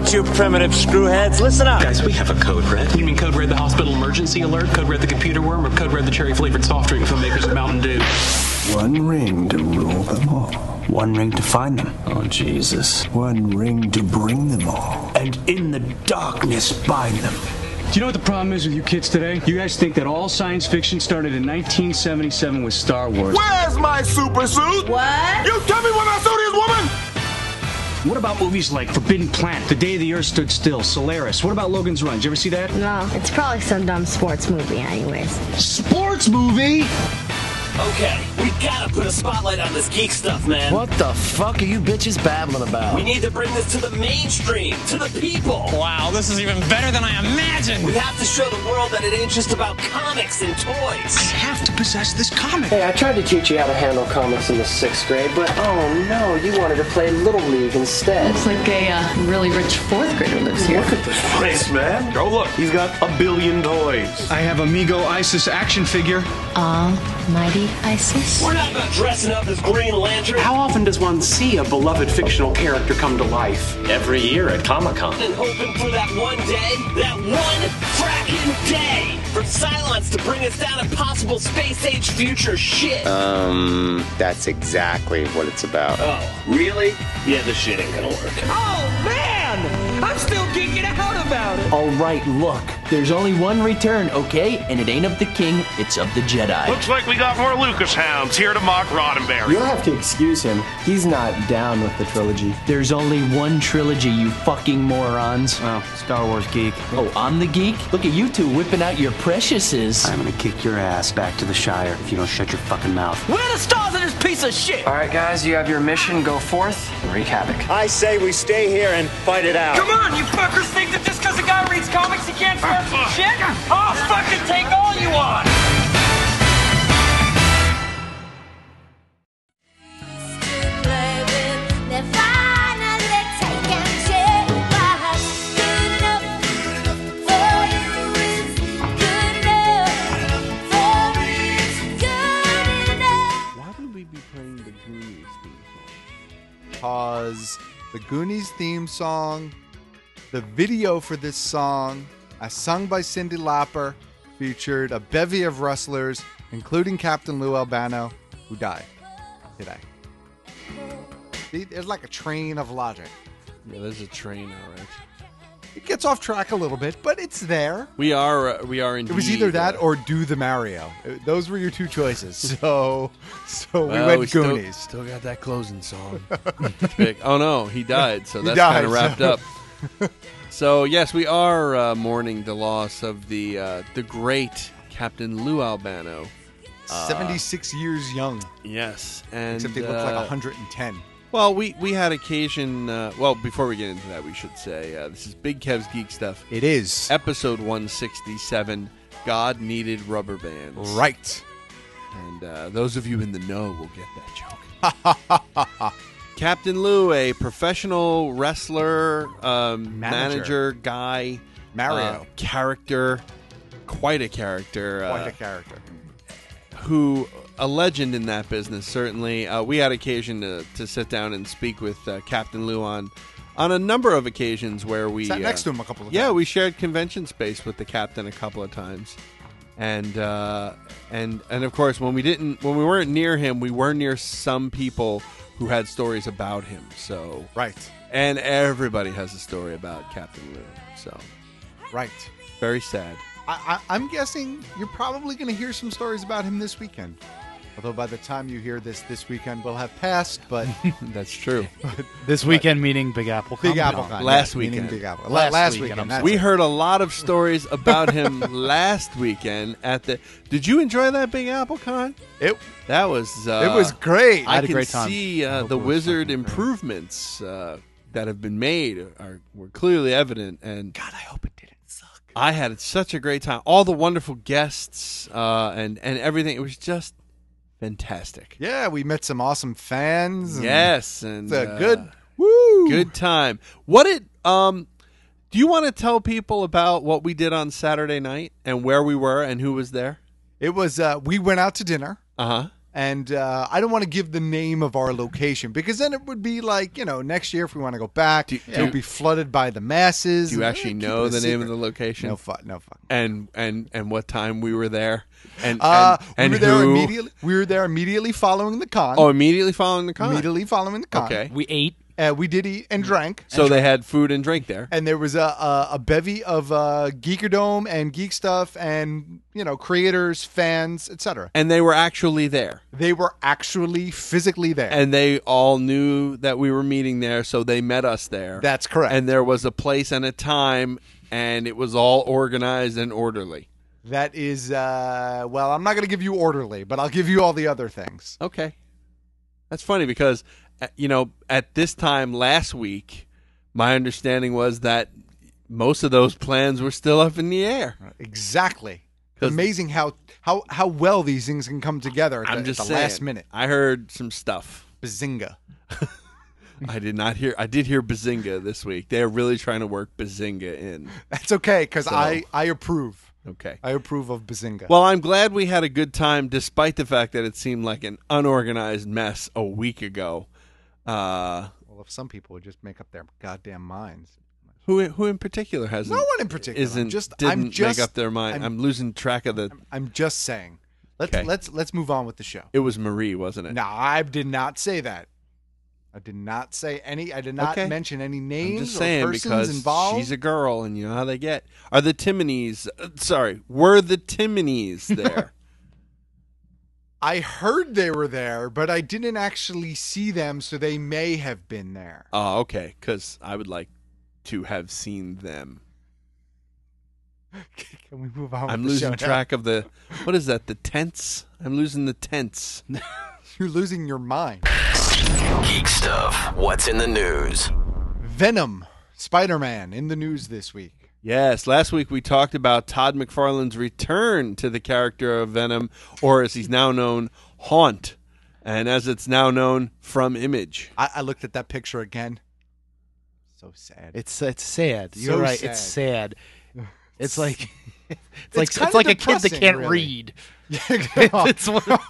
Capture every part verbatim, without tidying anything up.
right, you primitive screwheads, listen up. Guys, we have a code red. You mean code red the hospital emergency alert, code red the computer worm, or code red the cherry-flavored soft drink from makers of Mountain Dew? One ring to rule them all. One ring to find them. Oh, Jesus. One ring to bring them all. And in the darkness bind them. Do you know what the problem is with you kids today? You guys think that all science fiction started in nineteen seventy-seven with Star Wars. Where's my super suit? What? You tell me where my suit is, woman! What about movies like Forbidden Planet, The Day the Earth Stood Still, Solaris? What about Logan's Run? Did you ever see that? No, it's probably some dumb sports movie anyways. Sports movie? Okay, we gotta put a spotlight on this geek stuff, man. What the fuck are you bitches babbling about? We need to bring this to the mainstream, to the people. Wow, this is even better than I imagined. We have to show the world that it ain't just about comics and toys. I have to possess this comic. Hey, I tried to teach you how to handle comics in the sixth grade, but oh no, you wanted to play Little League instead. Looks like a uh, really rich fourth grader lives here. Look at this place, man. Oh, look, he's got a billion toys. I have Amigo Isis action figure. Almighty Isis. We're not about dressing up as Green Lantern. How often does one see a beloved fictional character come to life? Every year at Comic-Con. And hoping for that one day, that one fracking day, for Cylons to bring us down impossible space-age future shit. Um, that's exactly what it's about. Oh, really? Yeah, this shit ain't gonna work. Oh, man! I'm still geeking out about it. All right, look, there's only one return, okay? And it ain't of the king, it's of the Jedi. Looks like we got more Lucas hounds here to mock Roddenberry. You'll have to excuse him. He's not down with the trilogy. There's only one trilogy, you fucking morons. Oh, Star Wars geek. Oh, I'm the geek? Look at you two whipping out your preciouses. I'm gonna kick your ass back to the Shire if you don't shut your fucking mouth. Where are the stars of this piece of shit? All right, guys, you have your mission. Go forth and wreak havoc. I say we stay here and fight it out. Come on, you fuckers think that just because a guy reads comics he can't start some shit? I'll fucking take all you want! Because the Goonies theme song, the video for this song, as sung by Cyndi Lauper, featured a bevy of wrestlers, including Captain Lou Albano, who died today. See, there's like a train of logic. Yeah, there's a train, all right. It gets off track a little bit, but it's there. We are, uh, we are indeed. It was either that uh, or Do the Mario. Those were your two choices. So, so well, we went we Goonies. Still, still got that closing song. Big. Oh no, he died. So He that's died, kind of wrapped so. up. So yes, we are uh, mourning the loss of the uh, the great Captain Lou Albano. Uh, seventy-six years young. Yes, and except he looked uh, like one hundred ten. Well, we, we had occasion... Uh, well, before we get into that, we should say uh, this is Big Kev's Geek Stuff. It is. Episode one sixty-seven, God Needed Rubber Bands. Right. And uh, those of you in the know will get that joke. Captain Lou, a professional wrestler, um, manager. manager, guy. Mario. Uh, character. Quite a character. Quite uh, a character. Who... A legend in that business, certainly. Uh, we had occasion to, to sit down and speak with uh, Captain Lou on, on a number of occasions where we... Sat uh, next to him a couple of yeah, times. we shared convention space with the captain a couple of times. And, uh, and, and of course, when we didn't, when we weren't near him, we were near some people who had stories about him. So Right. And everybody has a story about Captain Lou. So Right. Very sad. I, I, I'm guessing you're probably going to hear some stories about him this weekend. Although by the time you hear this, this weekend will have passed, but... That's true. This weekend meaning Big Apple Big Comic-Con. Apple Con. Last yeah, weekend. Big Apple. Last, Last weekend. weekend. We it. heard a lot of stories about him last weekend at the... Did you enjoy that Big Apple Con? It, that was... Uh, it was great. I, I had a can great time. see uh, the wizard improvements uh, that have been made are were clearly evident. And God, I hope it didn't suck. I had such a great time. All the wonderful guests uh, and, and everything. It was just... fantastic. Yeah, we met some awesome fans. And yes, and it's a uh, good, woo, good time. What it? Um, do you want to tell people about what we did on Saturday night and where we were and who was there? It was. Uh, we went out to dinner. Uh huh. And uh, I don't want to give the name of our location because then it would be like, you know, next year if we want to go back, Do- it would be flooded by the masses. Do you Eh, actually keep know it a the name of secret. the location? No fuck, no fuck. And and and what time we were there? And Uh, and, and we were there who? immediately. We were there immediately following the con. Oh, immediately following the con. Immediately following the con. Okay. We ate. Uh, we did eat and drank. So and they had food and drink there. And there was a a, a bevy of uh, Geekerdome and Geek Stuff and, you know, creators, fans, et cetera. And they were actually there. They were actually physically there. And they all knew that we were meeting there, so they met us there. That's correct. And there was a place and a time, and it was all organized and orderly. That is, uh, well, I'm not going to give you orderly, but I'll give you all the other things. Okay. That's funny because, uh, you know, at this time last week, my understanding was that most of those plans were still up in the air. Exactly. Amazing how, how, how well these things can come together at I'm the, just at the saying, last minute. I heard some stuff. Bazinga. I did not hear. I did hear Bazinga this week. They're really trying to work Bazinga in. That's okay because So- I, I approve. Okay. I approve of Bazinga. Well, I'm glad we had a good time, despite the fact that it seemed like an unorganized mess a week ago. Uh, well, if some people would just make up their goddamn minds. who, who in particular hasn't? No one in particular. Isn't I'm just, didn't I'm just, make up their mind. I'm, I'm, losing track of the. I'm just saying. Let's Okay. let's let's move on with the show. It was Marie, wasn't it? No, I did not say that. I did not say any. I did not Okay. mention any names I'm just or saying persons because involved. she's a girl, and you know how they get. Are the Timonees? Uh, sorry, were the Timonees there? I heard they were there, but I didn't actually see them, so they may have been there. Oh, okay. Because I would like to have seen them. Can we move on? I'm with the losing show now? track of the. What is that? The tents? I'm losing the tents. You're losing your mind. Geek stuff. What's in the news? Venom, Spider-Man in the news this week. Yes, last week we talked about Todd McFarlane's return to the character of Venom, or as he's now known, Haunt, and as it's now known, from Image. I, I looked at that picture again. So sad. It's it's sad. You're So right. sad. It's sad. It's like it's, It's like kinda it's like a kid that depressing, can't really. read. it's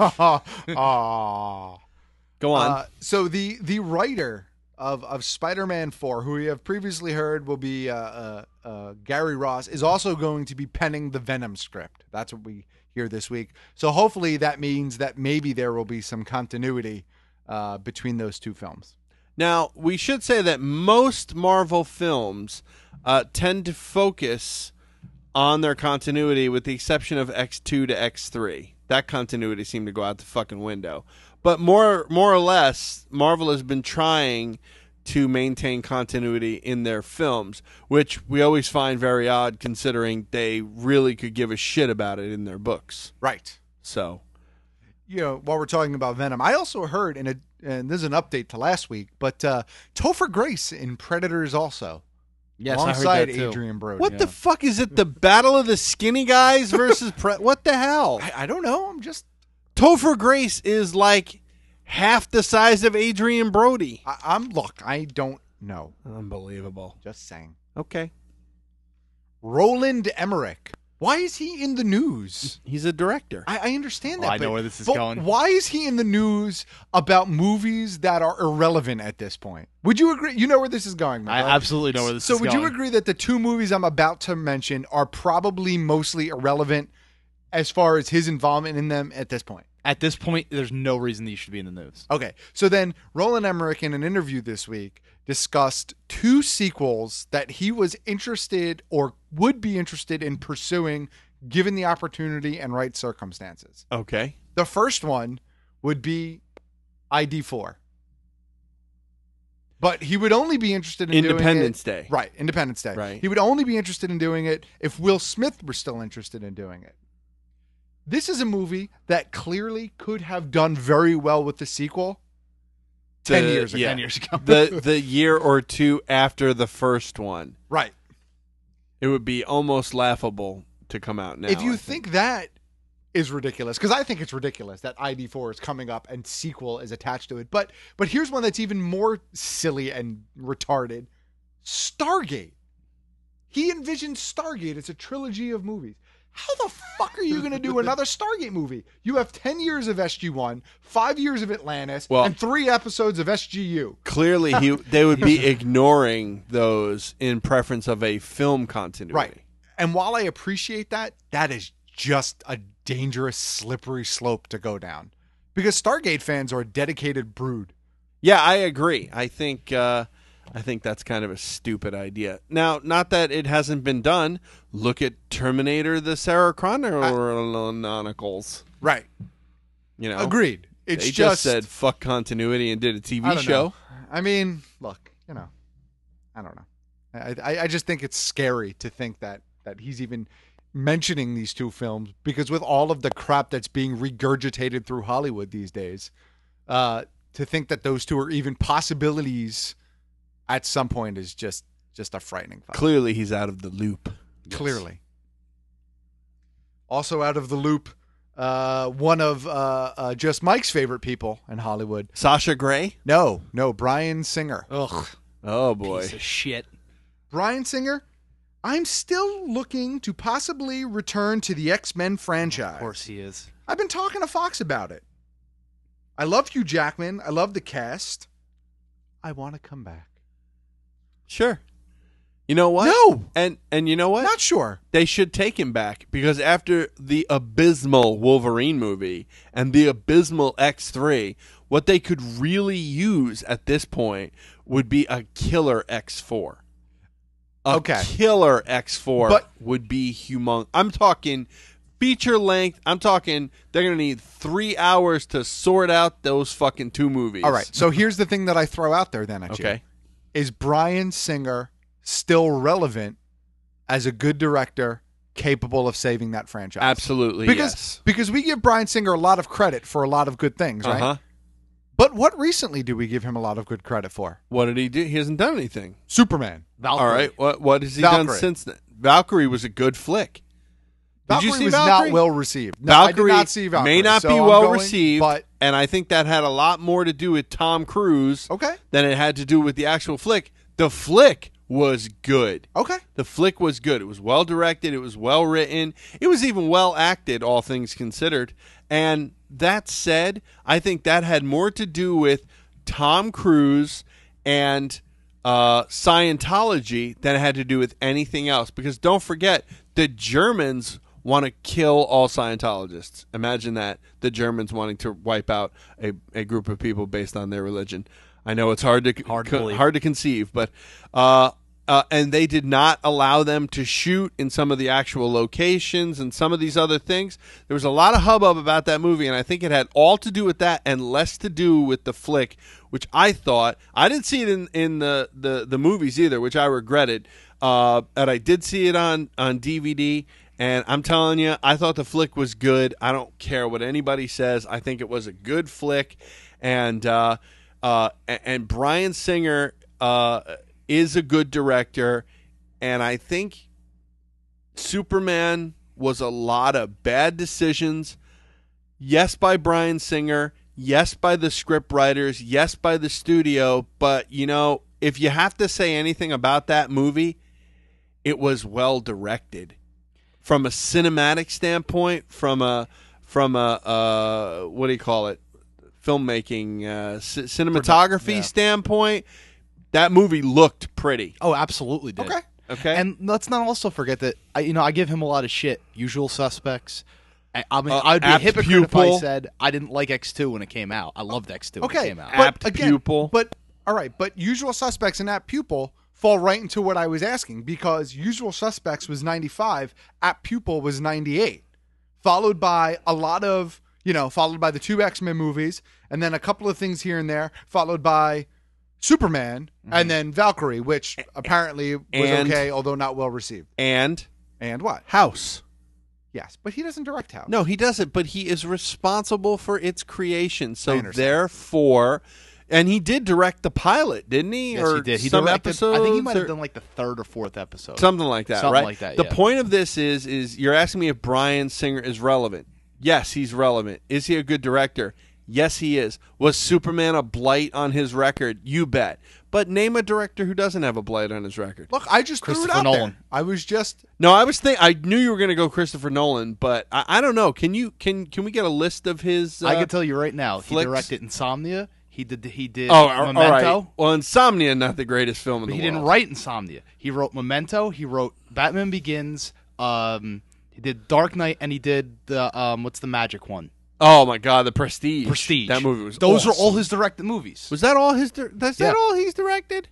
Aw. Go on. Uh, so the the writer of of Spider-Man four, who we have previously heard will be uh, uh, uh, Gary Ross, is also going to be penning the Venom script. That's what we hear this week. So hopefully that means that maybe there will be some continuity uh, between those two films. Now, we should say that most Marvel films uh, tend to focus on their continuity with the exception of X two to X three. That continuity seemed to go out the fucking window. But more more or less, Marvel has been trying to maintain continuity in their films, which we always find very odd considering they really could give a shit about it in their books. Right. So, you know, while we're talking about Venom, I also heard, in a, and this is an update to last week, but uh, Topher Grace in Predators also. Yes, I heard alongside that too. Adrian Brody. what the fuck is it? The Battle of the Skinny Guys versus Pre- what the hell? I, I don't know. I'm just Topher Grace is like half the size of Adrian Brody. I, I'm look. I don't know. Unbelievable. Just saying. Okay. Roland Emmerich. Why is he in the news? He's a director. I, I understand Oh, that. I know but- where this is but going. Why is he in the news about movies that are irrelevant at this point? Would you agree? You know where this is going, I right? absolutely know where this so is would going. you agree that the two movies I'm about to mention are probably mostly irrelevant as far as his involvement in them at this point? At this point, there's no reason that you should be in the news. Okay, so then Roland Emmerich in an interview this week discussed two sequels that he was interested or would be interested in pursuing given the opportunity and right circumstances. Okay. The first one would be I D four. But he would only be interested in Independence doing it, Day. Right, Independence Day. Right. He would only be interested in doing it if Will Smith were still interested in doing it. This is a movie that clearly could have done very well with the sequel ten The- years ago. yeah. Ten years ago. the the year or two after the first one. Right. It would be almost laughable to come out now. if you I think that is ridiculous, because I think it's ridiculous that I D four is coming up and sequel is attached to it. But but here's one that's even more silly and retarded. Stargate. He envisioned Stargate as a trilogy of movies. How the fuck are you going to do another Stargate movie? You have ten years of S G one, five years of Atlantis, Well- and three episodes of S G U. Clearly, he they would be ignoring those in preference of a film continuity. Right. And while I appreciate that, that is just a dangerous, slippery slope to go down. Because Stargate fans are a dedicated brood. Yeah, I agree. I think uh, I think that's kind of a stupid idea. Now, not that it hasn't been done. Look at Terminator: The Sarah Chronicles. Right. You know, Agreed. It's they just, just said fuck continuity and did a T V I don't show. know. I mean, look, you know, I don't know. I, I, I just think it's scary to think that that he's even mentioning these two films, because with all of the crap that's being regurgitated through Hollywood these days, uh, to think that those two are even possibilities at some point is just just a frightening thought. Clearly, he's out of the loop. Clearly. Also out of the loop, uh, one of uh, uh, just Mike's favorite people in Hollywood. Sasha Grey? No, no, Bryan Singer. Ugh. Oh, boy. Piece of shit. Bryan Singer, I'm still looking to possibly return to the X-Men franchise. Of course he is. I've been talking to Fox about it. I love Hugh Jackman. I love the cast. I want to come back. Sure. You know what? No. And and you know what? Not sure. They should take him back, because after the abysmal Wolverine movie and the abysmal X three, what they could really use at this point would be a killer X four. A Okay. killer X four But- would be humongous. I'm talking feature length. I'm talking they're going to need three hours to sort out those fucking two movies. All right. So here's the thing that I throw out there then at you. Okay. Is Bryan Singer still relevant as a good director capable of saving that franchise? Absolutely, because, yes. Because we give Bryan Singer a lot of credit for a lot of good things, right? Uh-huh. But what recently do we give him a lot of good credit for? What did he do? He hasn't done anything. Superman. Valkyrie. All right. What what has he Valkyrie. done since then? Valkyrie was a good flick. Did Valkyrie you see was Valkyrie? not well received. No, Valkyrie, I did not see Valkyrie. may not so be I'm well going- received, but and I think that had a lot more to do with Tom Cruise okay. than it had to do with the actual flick. The flick was good. Okay. The flick was good. It was well directed. It was well written. It was even well acted, all things considered. And that said, I think that had more to do with Tom Cruise and uh, Scientology than it had to do with anything else. Because don't forget, the Germans want to kill all Scientologists. Imagine that, the Germans wanting to wipe out a, a group of people based on their religion. I know it's hard to Hard to co- believe. hard to conceive, but uh, uh, and they did not allow them to shoot in some of the actual locations and some of these other things. There was a lot of hubbub about that movie, and I think it had all to do with that and less to do with the flick, which I thought I didn't see it in in the the, the movies either, which I regretted. Uh, and I did see it on on D V D. And I'm telling you, I thought the flick was good. I don't care what anybody says. I think it was a good flick. And uh, uh, and Bryan Singer uh, is a good director. And I think Superman was a lot of bad decisions. Yes, by Bryan Singer. Yes, by the script writers. Yes, by the studio. But, you know, if you have to say anything about that movie, it was well directed. From a cinematic standpoint, from a from a uh, what do you call it, filmmaking, uh, c- cinematography Yeah. standpoint, that movie looked pretty. Oh, absolutely did. Okay. Okay, And let's not also forget that I, you know, I give him a lot of shit. Usual Suspects. I, I mean, Uh, I'd be a Apt hypocrite if I Pupil. said I didn't like X two when it came out. I loved X two when it Okay. came out. But Apt again, Pupil. But all right, but Usual Suspects and Apt Pupil fall right into what I was asking, because Usual Suspects was ninety-five, Apt Pupil was ninety-eight, followed by a lot of, you know, followed by the two X-Men movies, and then a couple of things here and there, followed by Superman, and then Valkyrie, which apparently was And- okay, although not well received. and And what? House. Yes, but he doesn't direct House. No, he doesn't. But he is responsible for its creation. I So understand. therefore, and he did direct the pilot, didn't he? Yes, or he did. He some directed. episodes. I think he might or- have done like the third or fourth episode. Something like that, Something right? like that, The yeah. point of this is, is you're asking me if Bryan Singer is relevant. Yes, he's relevant. Is he a good director? Yes, he is. Was Superman a blight on his record? You bet. But name a director who doesn't have a blight on his record. Look, I just threw it Christopher out Nolan. there. I was just No, I was think I knew you were going to go Christopher Nolan, but I, I don't know. Can you can can we get a list of his? Uh, I can tell you right now. flicks? He directed Insomnia. He did. He did. Oh, all Memento. right. Well, Insomnia, not the greatest film in But the he world. didn't write Insomnia. He wrote Memento. He wrote Batman Begins. Um, he did Dark Knight, and he did the um, what's the magic one? Oh my God, The Prestige. Prestige. That movie was. Those awesome. are all his directed movies. Was that all his? Di- that's Yeah. that all he's directed?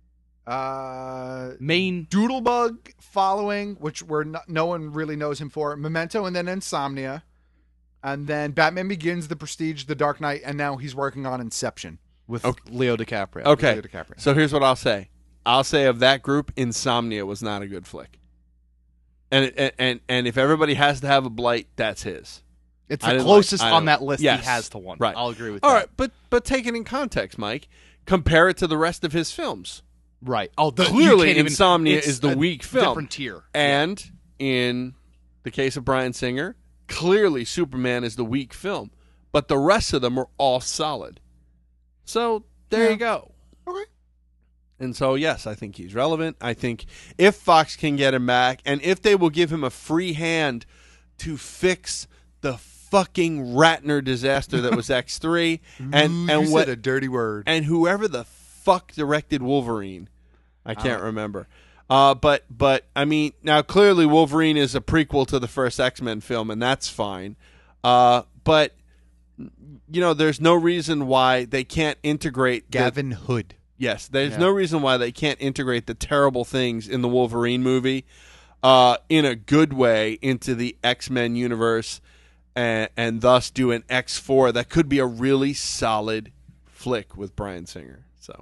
uh, Main Doodlebug following, which we're not, no one really knows him for. Memento, and then Insomnia, and then Batman Begins, The Prestige, The Dark Knight, and now he's working on Inception. with Okay. Leo DiCaprio. Okay. Leo DiCaprio. So here's what I'll say. I'll say of that group, Insomnia was not a good flick. And and and, and if everybody has to have a blight, that's his. It's I the didn't closest like- I on don't- that list Yes. he has to one. Right. I'll agree with All that. right, but but take it in context, Mike. Compare it to the rest of his films. Right. Oh, the, you Clearly, can't even- Insomnia it's is the a weak film. Different tier. And in the case of Bryan Singer, clearly Superman is the weak film. But the rest of them are all solid. So there Yeah. you go. Okay. And so, yes, I think he's relevant. I think if Fox can get him back, and if they will give him a free hand to fix the fucking Ratner disaster that was X three, and Ooh, and you what said a dirty word. and whoever the fuck directed Wolverine, I can't remember. Uh, but but I mean, now clearly Wolverine is a prequel to the first X-Men film, and that's fine. Uh, but you know, there's no reason why they can't integrate the- Gavin Hood. Yes, there's Yeah. no reason why they can't integrate the terrible things in the Wolverine movie uh, in a good way into the X-Men universe, and, and thus do an X four that could be a really solid flick with Bryan Singer. So,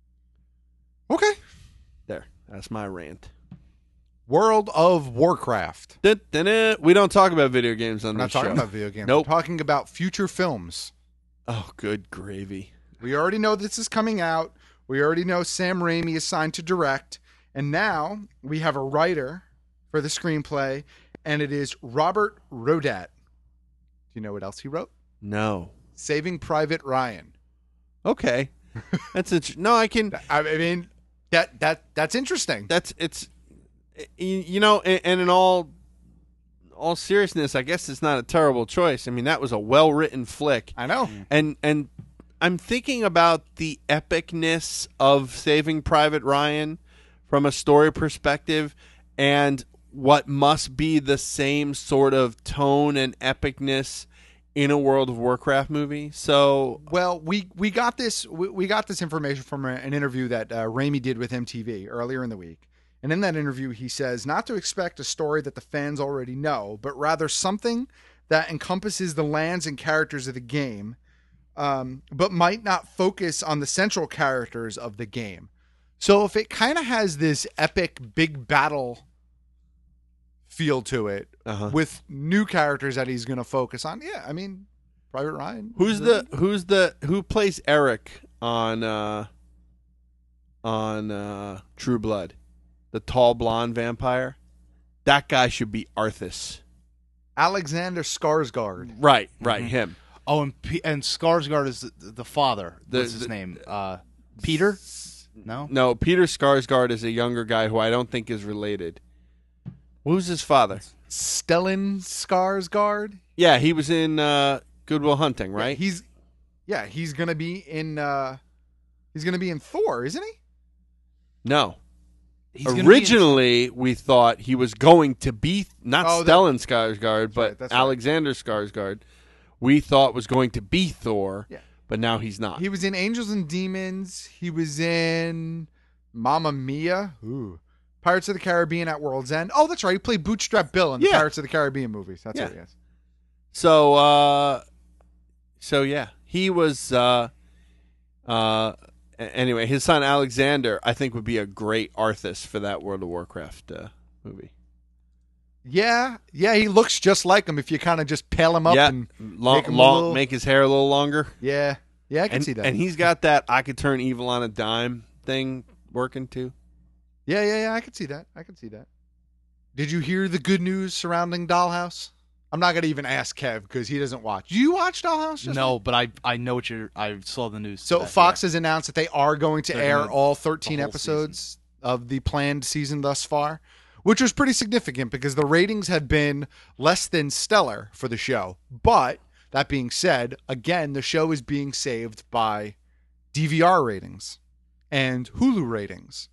Okay. there, that's my rant. World of Warcraft. Da-da-da. We don't talk about video games on We're not this talking show. about video games. Nope. We're talking about future films. Oh, good gravy. We already know this is coming out. We already know Sam Raimi is signed to direct. And now we have a writer for the screenplay, and it is Robert Rodat. Do you know what else he wrote? No. Saving Private Ryan. Okay. That's int- no, I can. I mean, that that that's interesting. That's it's, you you know, and, and in all all seriousness, I guess it's not a terrible choice. I mean, that was a well written flick. I know, and and I'm thinking about the epicness of Saving Private Ryan from a story perspective, and what must be the same sort of tone and epicness in a World of Warcraft movie. So, well, we we got this we, we got this information from a, an interview that uh, Raimi did with M T V earlier in the week. And in that interview, he says not to expect a story that the fans already know, but rather something that encompasses the lands and characters of the game, um, but might not focus on the central characters of the game. So if it kind of has this epic big battle feel to it, uh-huh. with new characters that he's going to focus on, yeah, I mean, Private Ryan. Who's the who's the who plays Eric on uh, on uh, True Blood? The tall blonde vampire. That guy should be Arthas. Alexander Skarsgård. Right, right, him. Oh, and P- and Skarsgård is the, the father. The- What's his the- name? Uh, Peter? No. No, Peter Skarsgård is a younger guy who I don't think is related. Who's his father? Stellan Skarsgård. Yeah, he was in uh, Good Will Hunting, right? Yeah, he's yeah, he's gonna be in. uh He's gonna be in Thor, isn't he? No. He's gonna be in- Originally, we thought he was going to be not Oh, that- Stellan Skarsgård, but right, that's right. Alexander Skarsgård. We thought was going to be Thor, Yeah. but now he's not. He was in Angels and Demons. He was in Mamma Mia. Ooh. Pirates of the Caribbean at World's End. Oh, that's right. He played Bootstrap Bill in the Yeah. Pirates of the Caribbean movies. That's Yeah. what he is. So, uh, so yeah, he was. Uh, uh, a- anyway, his son Alexander, I think, would be a great Arthas for that World of Warcraft uh, movie. Yeah, yeah, he looks just like him if you kind of just pale him up yeah, and long, make him a long, little- make his hair a little longer. Yeah, yeah, I can and, see that. And he's got that "I could turn evil on a dime" thing working too. Yeah, yeah, yeah, I can see that. I can see that. Did you hear the good news surrounding Dollhouse? I'm not going to even ask Kev because he doesn't watch. Do you watch Dollhouse? Justin? No, but I I know what you're. I saw the news. So today. Fox Yeah. has announced that they are going to They're air gonna- all thirteen the whole episodes of the planned season thus far, which was pretty significant because the ratings had been less than stellar for the show. But that being said, again, the show is being saved by D V R ratings and Hulu ratings.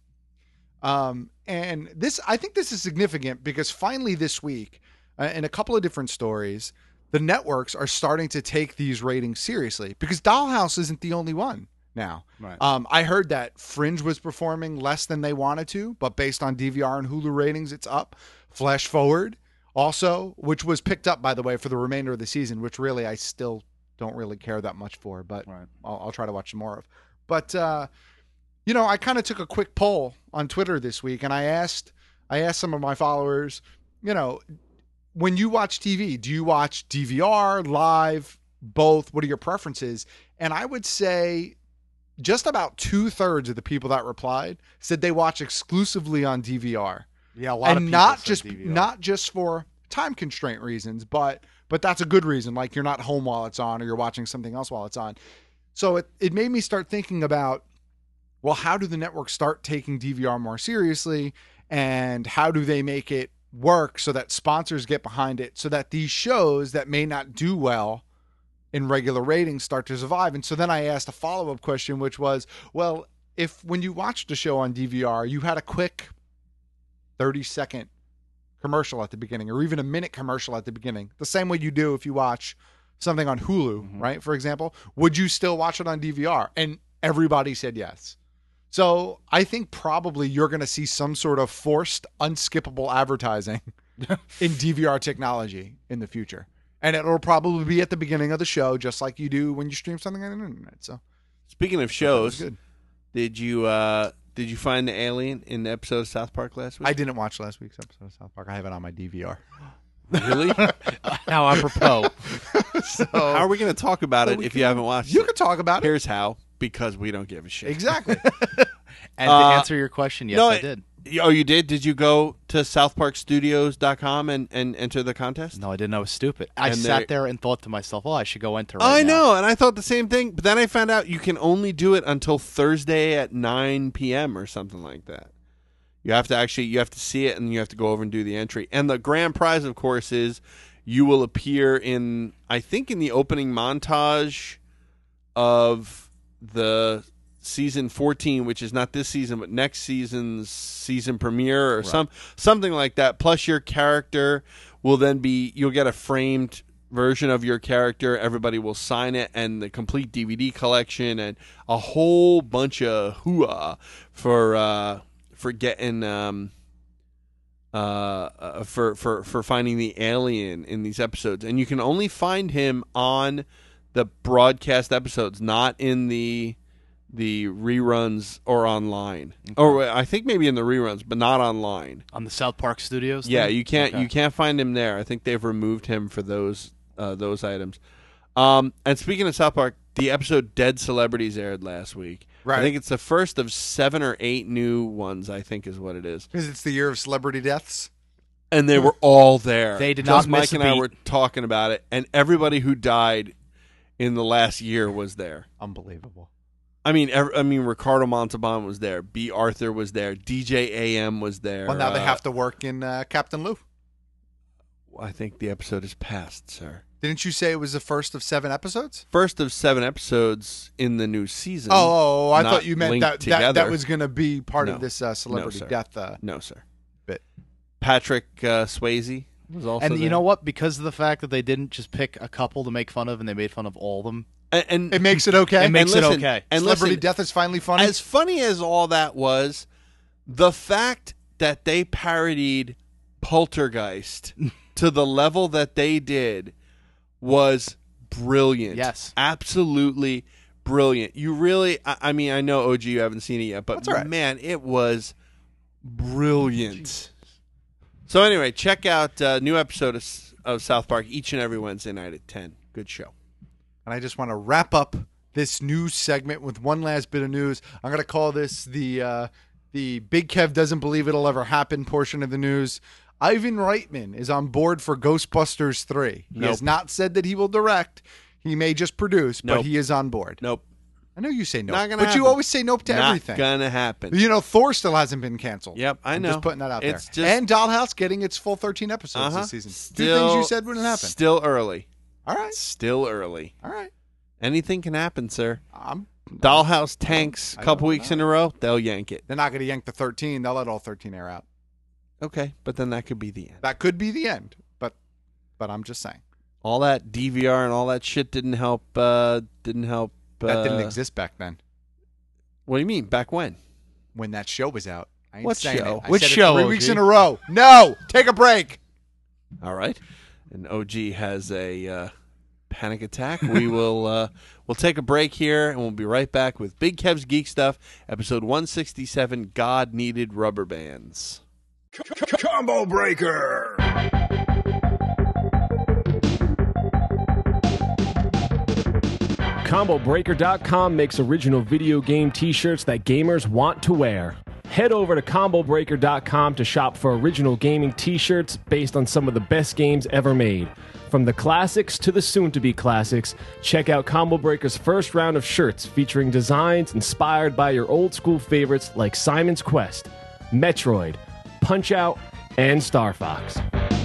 Um, and this, I think this is significant because finally this week, uh, in a couple of different stories, the networks are starting to take these ratings seriously because Dollhouse isn't the only one now. Right. Um, I heard that Fringe was performing less than they wanted to, but based on D V R and Hulu ratings, it's up. Flash Forward also, which was picked up, by the way, for the remainder of the season, which really I still don't really care that much for, but Right. I'll, I'll try to watch some more of. But, uh, you know, I kind of took a quick poll on Twitter this week, and I asked, I asked some of my followers, you know, when you watch T V, do you watch D V R, live, both? What are your preferences? And I would say just about two thirds of the people that replied said they watch exclusively on D V R. Yeah, a lot and of people not said just D V R. not just for time constraint reasons, but but that's a good reason. Like you're not home while it's on, or you're watching something else while it's on. So it it made me start thinking about, well, how do the networks start taking D V R more seriously, and how do they make it work so that sponsors get behind it, so that these shows that may not do well in regular ratings start to survive? And so then I asked a follow-up question, which was, well, if when you watched a show on D V R, you had a quick thirty second commercial at the beginning, or even a minute commercial at the beginning, the same way you do if you watch something on Hulu, mm-hmm. right? For example, would you still watch it on D V R? And everybody said yes. So I think probably you're going to see some sort of forced, unskippable advertising in D V R technology in the future. And it'll probably be at the beginning of the show, just like you do when you stream something on the internet. So, speaking of shows, did you uh, did you find the alien in the episode of South Park last week? I didn't watch last week's episode of South Park. I have it on my D V R. Really? How apropos. So, how are we going to talk about well, it we if can, you haven't watched you it? You can talk about it. Here's how. Because we don't give a shit. Exactly. And uh, to answer your question, yes, no, I did. Oh, you did? Did you go to south park studios dot com and, and enter the contest? No, I didn't. I was stupid. I and sat there and thought to myself, oh, I should go enter right I now. know, and I thought the same thing. But then I found out you can only do it until Thursday at nine p.m. or something like that. You have to actually, you have to see it, and you have to go over and do the entry. And the grand prize, of course, is you will appear in, I think, in the opening montage of the season fourteen, which is not this season but next season's season premiere or Right. some something like that. Plus your character will then be, you'll get a framed version of your character. Everybody will sign it, and the complete D V D collection, and a whole bunch of hooah for uh for getting um uh, uh for for for finding the alien in these episodes. And you can only find him on the broadcast episodes, not in the the reruns or online. Okay. Or I think maybe in the reruns, but not online. On the South Park Studios? Yeah, thing? you can't Okay. you can't find him there. I think they've removed him for those uh, those items. Um, and speaking of South Park, the episode Dead Celebrities aired last week. Right. I think it's the first of seven or eight new ones, I think is what it is. Because it's the year of celebrity deaths. And they were all there. They did Just not Mike miss a and I beat. were talking about it, and everybody who died in the last year was there. Unbelievable. I mean, ev- I mean, Ricardo Montalban was there. B. Arthur was there. D J A M was there. Well, now they Uh, have to work in uh, Captain Lou. I think the episode is past, sir. Didn't you say it was the first of seven episodes? First of seven episodes in the new season. Oh, oh, oh I not thought you meant linked that, that that together. was going to be part No. of this uh, celebrity No, sir. death uh, No, sir. bit. Patrick uh, Swayze was also And there. you know what? Because of the fact that they didn't just pick a couple to make fun of, and they made fun of all of them. And, and It makes it okay. It makes and it listen, okay. And Celebrity listen, death is finally funny. as funny as all that was, the fact that they parodied Poltergeist to the level that they did was brilliant. Yes. Absolutely brilliant. You really, I, I mean, I know, O G, you haven't seen it yet, but That's all right. man, it was brilliant. So anyway, check out a uh, new episode of, of South Park each and every Wednesday night at ten. Good show. And I just want to wrap up this news segment with one last bit of news. I'm going to call this the uh, the Big Kev doesn't believe it'll ever happen portion of the news. Ivan Reitman is on board for Ghostbusters three. He Nope. has not said that he will direct. He may just produce, Nope. but he is on board. Nope. I know you say nope, Not gonna but you happen. always say nope to Not everything. gonna happen. You know, Thor still hasn't been canceled. Yep, I I'm know. just putting that out It's there. just- and Dollhouse getting its full thirteen episodes Uh-huh. this season. Two Still, things you said wouldn't happen. Still early. All right. Still early. All right. Anything can happen, sir. I'm, Dollhouse tanks a I couple don't weeks know. in a row, they'll yank it. They're not going to yank the thirteen. They'll let all thirteen air out. Okay, but then that could be the end. That could be the end, but but I'm just saying. All that D V R and all that shit didn't help. Uh, didn't help. Uh, That didn't exist back then. What do you mean? Back when? When that show was out. I ain't What saying show? It. I Which said it show, Three O G? weeks in a row. No, take a break. All right. And O G has a uh, panic attack. We will uh, we'll take a break here, and we'll be right back with Big Kev's Geek Stuff, episode one sixty-seven. God needed rubber bands. Combo Breaker. Combo Breaker dot com makes original video game t-shirts that gamers want to wear. Head over to Combo Breaker dot com to shop for original gaming t-shirts based on some of the best games ever made. From the classics to the soon-to-be classics, check out Combo Breaker's first round of shirts featuring designs inspired by your old-school favorites like Simon's Quest, Metroid, Punch-Out, and Star Fox.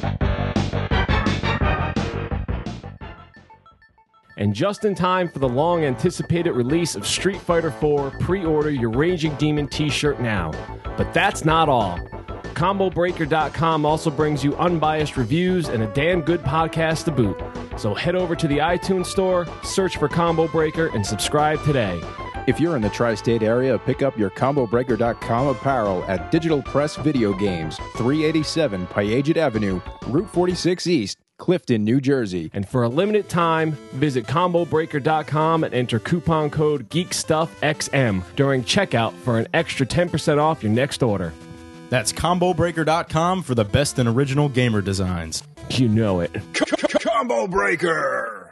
And just in time for the long-anticipated release of Street Fighter four, pre-order your Raging Demon t-shirt now. But that's not all. Combo Breaker dot com also brings you unbiased reviews and a damn good podcast to boot. So head over to the iTunes store, search for Combo Breaker, and subscribe today. If you're in the tri-state area, pick up your Combo Breaker dot com apparel at Digital Press Video Games, three eighty-seven Paget Avenue, Route forty-six East, Clifton, New Jersey. And for a limited time, visit Combo Breaker dot com and enter coupon code GeekStuffXM during checkout for an extra ten percent off your next order. That's Combo Breaker dot com for the best in original gamer designs. You know it. Combo Breaker.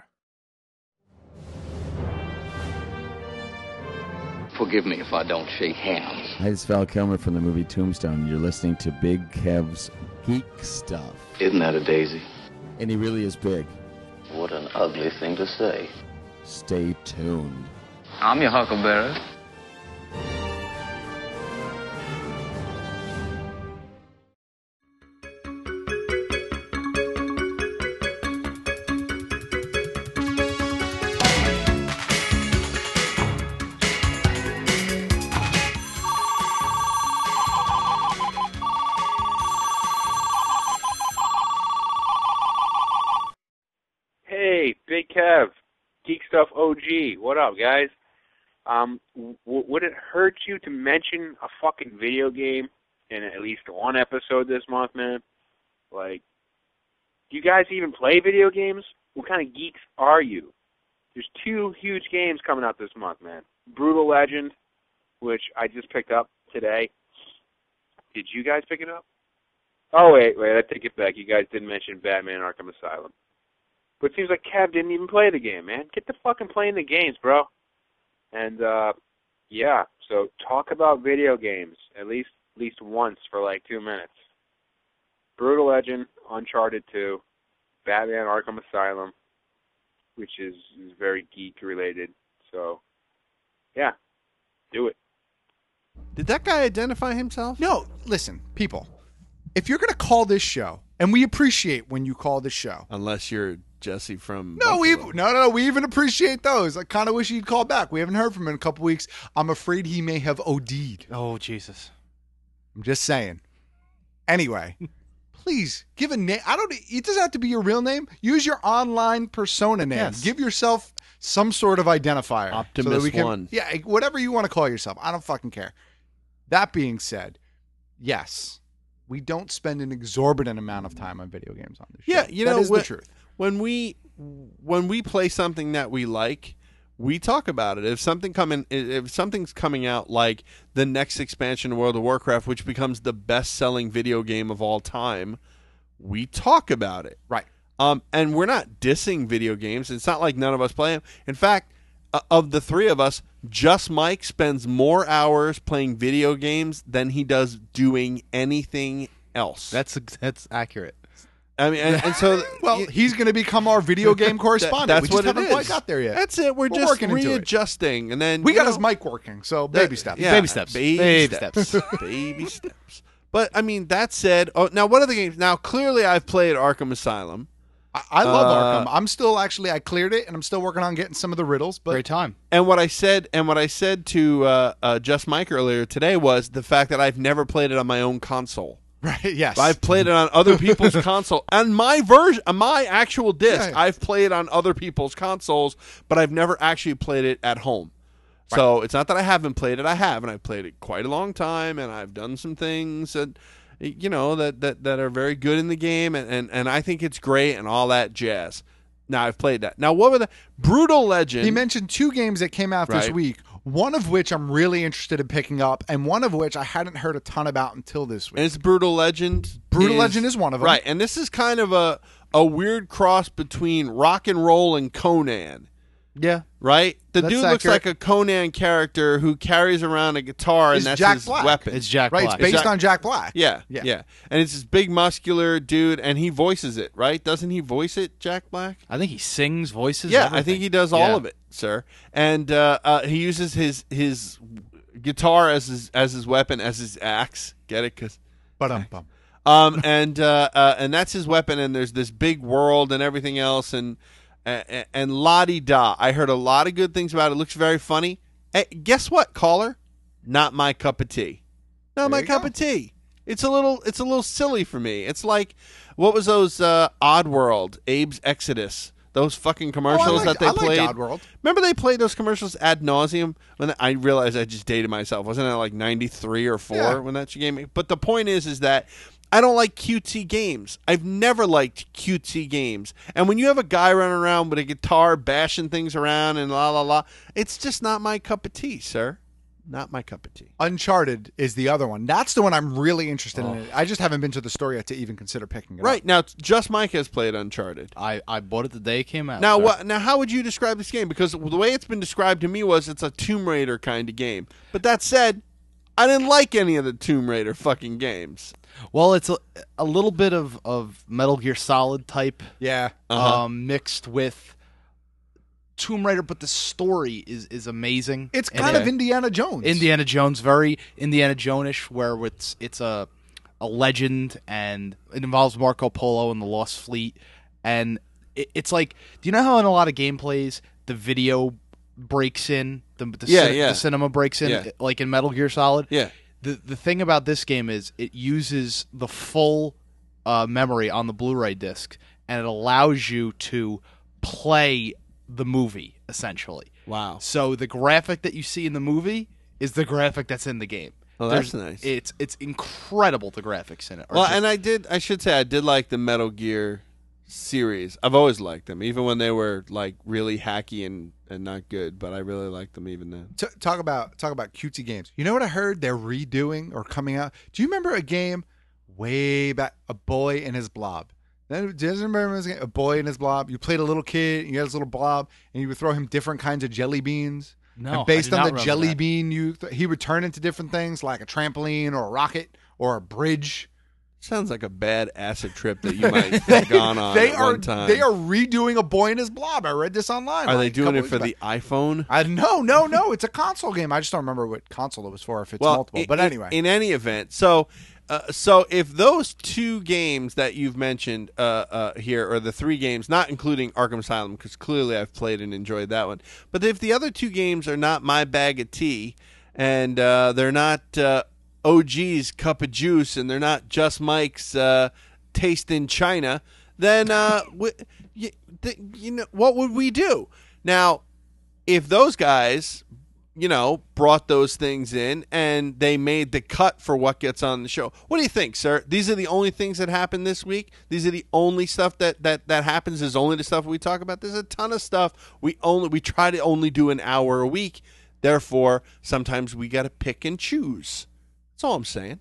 Forgive me if I don't shake hands. Hi, it's Val Kilmer from the movie Tombstone. You're listening to Big Kev's Geek Stuff. Isn't that a daisy? And he really is big. What an ugly thing to say. Stay tuned. I'm your huckleberry. Hey, Big Kev, Geek Stuff O G, what up, guys? Um, w- would it hurt you to mention a fucking video game in at least one episode this month, man? Like, do you guys even play video games? What kind of geeks are you? There's two huge games coming out this month, man. Brutal Legend, which I just picked up today. Did you guys pick it up? Oh, wait, wait, I take it back. You guys didn't mention Batman Arkham Asylum. But it seems like Kev didn't even play the game, man. Get the fucking playing the games, bro. And, uh, yeah, so talk about video games at least at least once for like two minutes. Brutal Legend, Uncharted two, Batman Arkham Asylum, which is, is very geek-related. So, yeah, do it. Did that guy identify himself? No, listen, people. If you're going to call this show, and we appreciate when you call this show. Unless you're Jesse from No, we no, no, no. We even appreciate those. I kind of wish he'd call back. We haven't heard from him in a couple weeks. I'm afraid he may have O D'd. Oh, Jesus. I'm just saying. Anyway, please give a name. I don't. It doesn't have to be your real name. Use your online persona name. Yes. Give yourself some sort of identifier. Optimus so that we can, One. Yeah, whatever you want to call yourself. I don't fucking care. That being said, yes, we don't spend an exorbitant amount of time on video games on this show. Yeah, you That know, is when, the truth. When we when we play something that we like, we talk about it. If something coming, if something's coming out like the next expansion of World of Warcraft, which becomes the best-selling video game of all time, we talk about it. Right. Um, and we're not dissing video games. It's not like none of us play them. In fact, uh, of the three of us, just Mike spends more hours playing video games than he does doing anything else. That's that's accurate. I mean, and, and so well, he's going to become our video game correspondent. That's we just what haven't it is. quite got there yet. That's it. We're, We're just working into it. readjusting, and then We you got know, his mic working, so that- baby steps. yeah, Baby steps. Baby, Baby steps. steps. baby steps. But I mean, that said, oh, now what are the games? Now clearly, I've played Arkham Asylum. I, I love Uh, Arkham. I'm still actually I cleared it, and I'm still working on getting some of the riddles. But Great time. And what I said, and what I said to uh, uh, Just Mike earlier today was the fact that I've never played it on my own console. Right? Yes. I've played it on other people's console. On my version, on my actual disc, Yeah. I've played on other people's consoles, but I've never actually played it at home. So it's not that I haven't played it. I have, and I've played it quite a long time, and I've done some things that, you know, that, that, that are very good in the game, and, and, and I think it's great and all that jazz. Now, I've played that. Now, what were the... Brutal Legend... He mentioned two games that came out this Right. week, one of which I'm really interested in picking up, and one of which I hadn't heard a ton about until this week. And it's Brutal Legend. Brutal Legend is one of them. Right, and this is kind of a, a weird cross between rock and roll and Conan. Yeah. Right? The That's dude looks accurate. like a Conan character who carries around a guitar, and It's that's Jack his Black. weapon. It's Jack Right, Black. it's based Jack- on Jack Black. Yeah, Yeah. yeah, And it's this big, muscular dude, and he voices it, right? Doesn't he voice it, Jack Black? I think he sings, voices. Yeah, I everything. think he does all Yeah. of it, sir. And uh, uh, he uses his his guitar as his as his weapon, as his axe. Get it? Because But um, bum. um, and uh, uh, and that's his weapon. And there's this big world and everything else, and and, and la-di-da. I heard a lot of good things about it. It looks very funny. Hey, guess what, caller? Not my cup of tea. Not There my you cup go. of tea. It's a little it's a little silly for me. It's like what was those uh, Oddworld, Abe's Exodus. Those fucking commercials liked- that they I liked played. Oddworld. Remember they played those commercials ad nauseum? When I realized I just dated myself. Wasn't it like ninety-three or four Yeah. when that shit came? But the point is, is that I don't like cutesy games. I've never liked cutesy games. And when you have a guy running around with a guitar bashing things around and la la la, it's just not my cup of tea, sir. Not my cup of tea. Uncharted is the other one. That's the one I'm really interested in. I just haven't been to the store yet to even consider picking it Right up. now, Just Mike has played Uncharted. I, I bought it the day it came out. Now, sir. what? Now, how would you describe this game? Because the way it's been described to me was it's a Tomb Raider kind of game. But that said, I didn't like any of the Tomb Raider fucking games. Well, it's a, a little bit of, of Metal Gear Solid type, Yeah. Uh-huh. um, mixed with Tomb Raider, but the story is, is amazing. It's And kind it- of Indiana Jones. Indiana Jones, very Indiana Jones-ish, where it's it's a a legend and it involves Marco Polo and the Lost Fleet, and it, it's like, do you know how in a lot of gameplays the video breaks in, the the, Yeah, cin- yeah. the cinema breaks in, Yeah. like in Metal Gear Solid? Yeah. The the thing about this game is it uses the full uh, memory on the Blu-ray disc, and it allows you to play the movie essentially. Wow. So the graphic that you see in the movie is the graphic that's in the game. Oh, that's There's- nice. It's it's incredible, the graphics in it. are Well, just- and I did, I should say, I did like the Metal Gear series. I've always liked them, even when they were like really hacky and, and not good, but I really liked them even then. T- talk about talk about cutesy games. You know what I heard they're redoing or coming out? Do you remember a game way back, A Boy and His Blob? Do you guys remember this game? A Boy and His Blob? You played a little kid, and you had this little blob, and you would throw him different kinds of jelly beans. No, and I based do on not the remember jelly that. bean, you th- he would turn into different things like a trampoline or a rocket or a bridge. Sounds like a bad acid trip that you might have gone on they at are one time. they are redoing A Boy and His Blob. I read this online. Are like they a doing couple it for weeks the back. iPhone? I no no no. It's a console game. I just don't remember what console it was for. If it's multiple, in- but in- anyway, in any event, so uh, so if those two games that you've mentioned uh, uh, here, or the three games, not including Arkham Asylum, because clearly I've played and enjoyed that one, but if the other two games are not my bag of tea, and uh, they're not uh, O G's cup of juice, and they're not Just Mike's uh, taste in China, then uh, we, you, th- you know what would we do now? If those guys, you know, brought those things in and they made the cut for what gets on the show. What do you think, sir? These are the only things that happen this week? These are the only stuff that, that, that happens is only the stuff we talk about? There's a ton of stuff. We only we try to only do an hour a week. Therefore, sometimes we got to pick and choose. That's all I'm saying.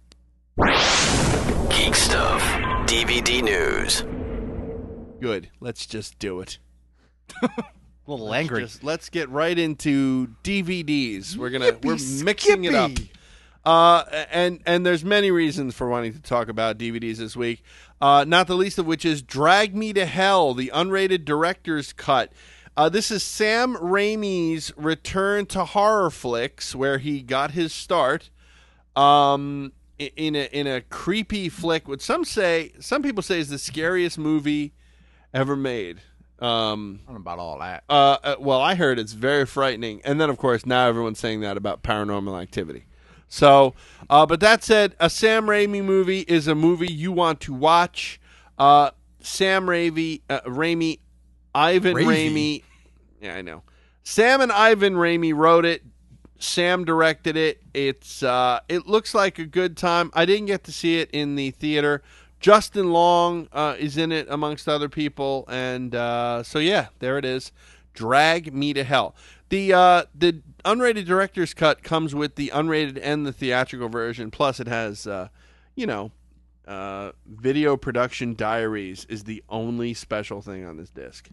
Geek Stuff. D V D News. Good. Let's just do it. a little angry. Just, let's get right into D V Ds. We're gonna we're mixing it up. Uh, and and there's many reasons for wanting to talk about D V Ds this week. Uh, not the least of which is Drag Me to Hell, the unrated director's cut. Uh, this is Sam Raimi's return to horror flicks, where he got his start. Um, in a in a creepy flick, which some say, some people say is the scariest movie ever made. Um, I don't know about all that. Uh, uh, well, I heard it's very frightening, and then of course now everyone's saying that about Paranormal Activity. So, uh, but that said, a Sam Raimi movie is a movie you want to watch. Uh, Sam Raimi, uh, Raimi, Ivan Ravy. Raimi. Yeah, I know. Sam and Ivan Raimi wrote it. Sam directed it. It's uh, it looks like a good time. I didn't get to see it in the theater. Justin Long uh, is in it amongst other people, and uh, so yeah, there it is. Drag Me to Hell. The uh, the unrated director's cut comes with the unrated and the theatrical version. Plus, it has uh, you know, uh, video production diaries is the only special thing on this disc.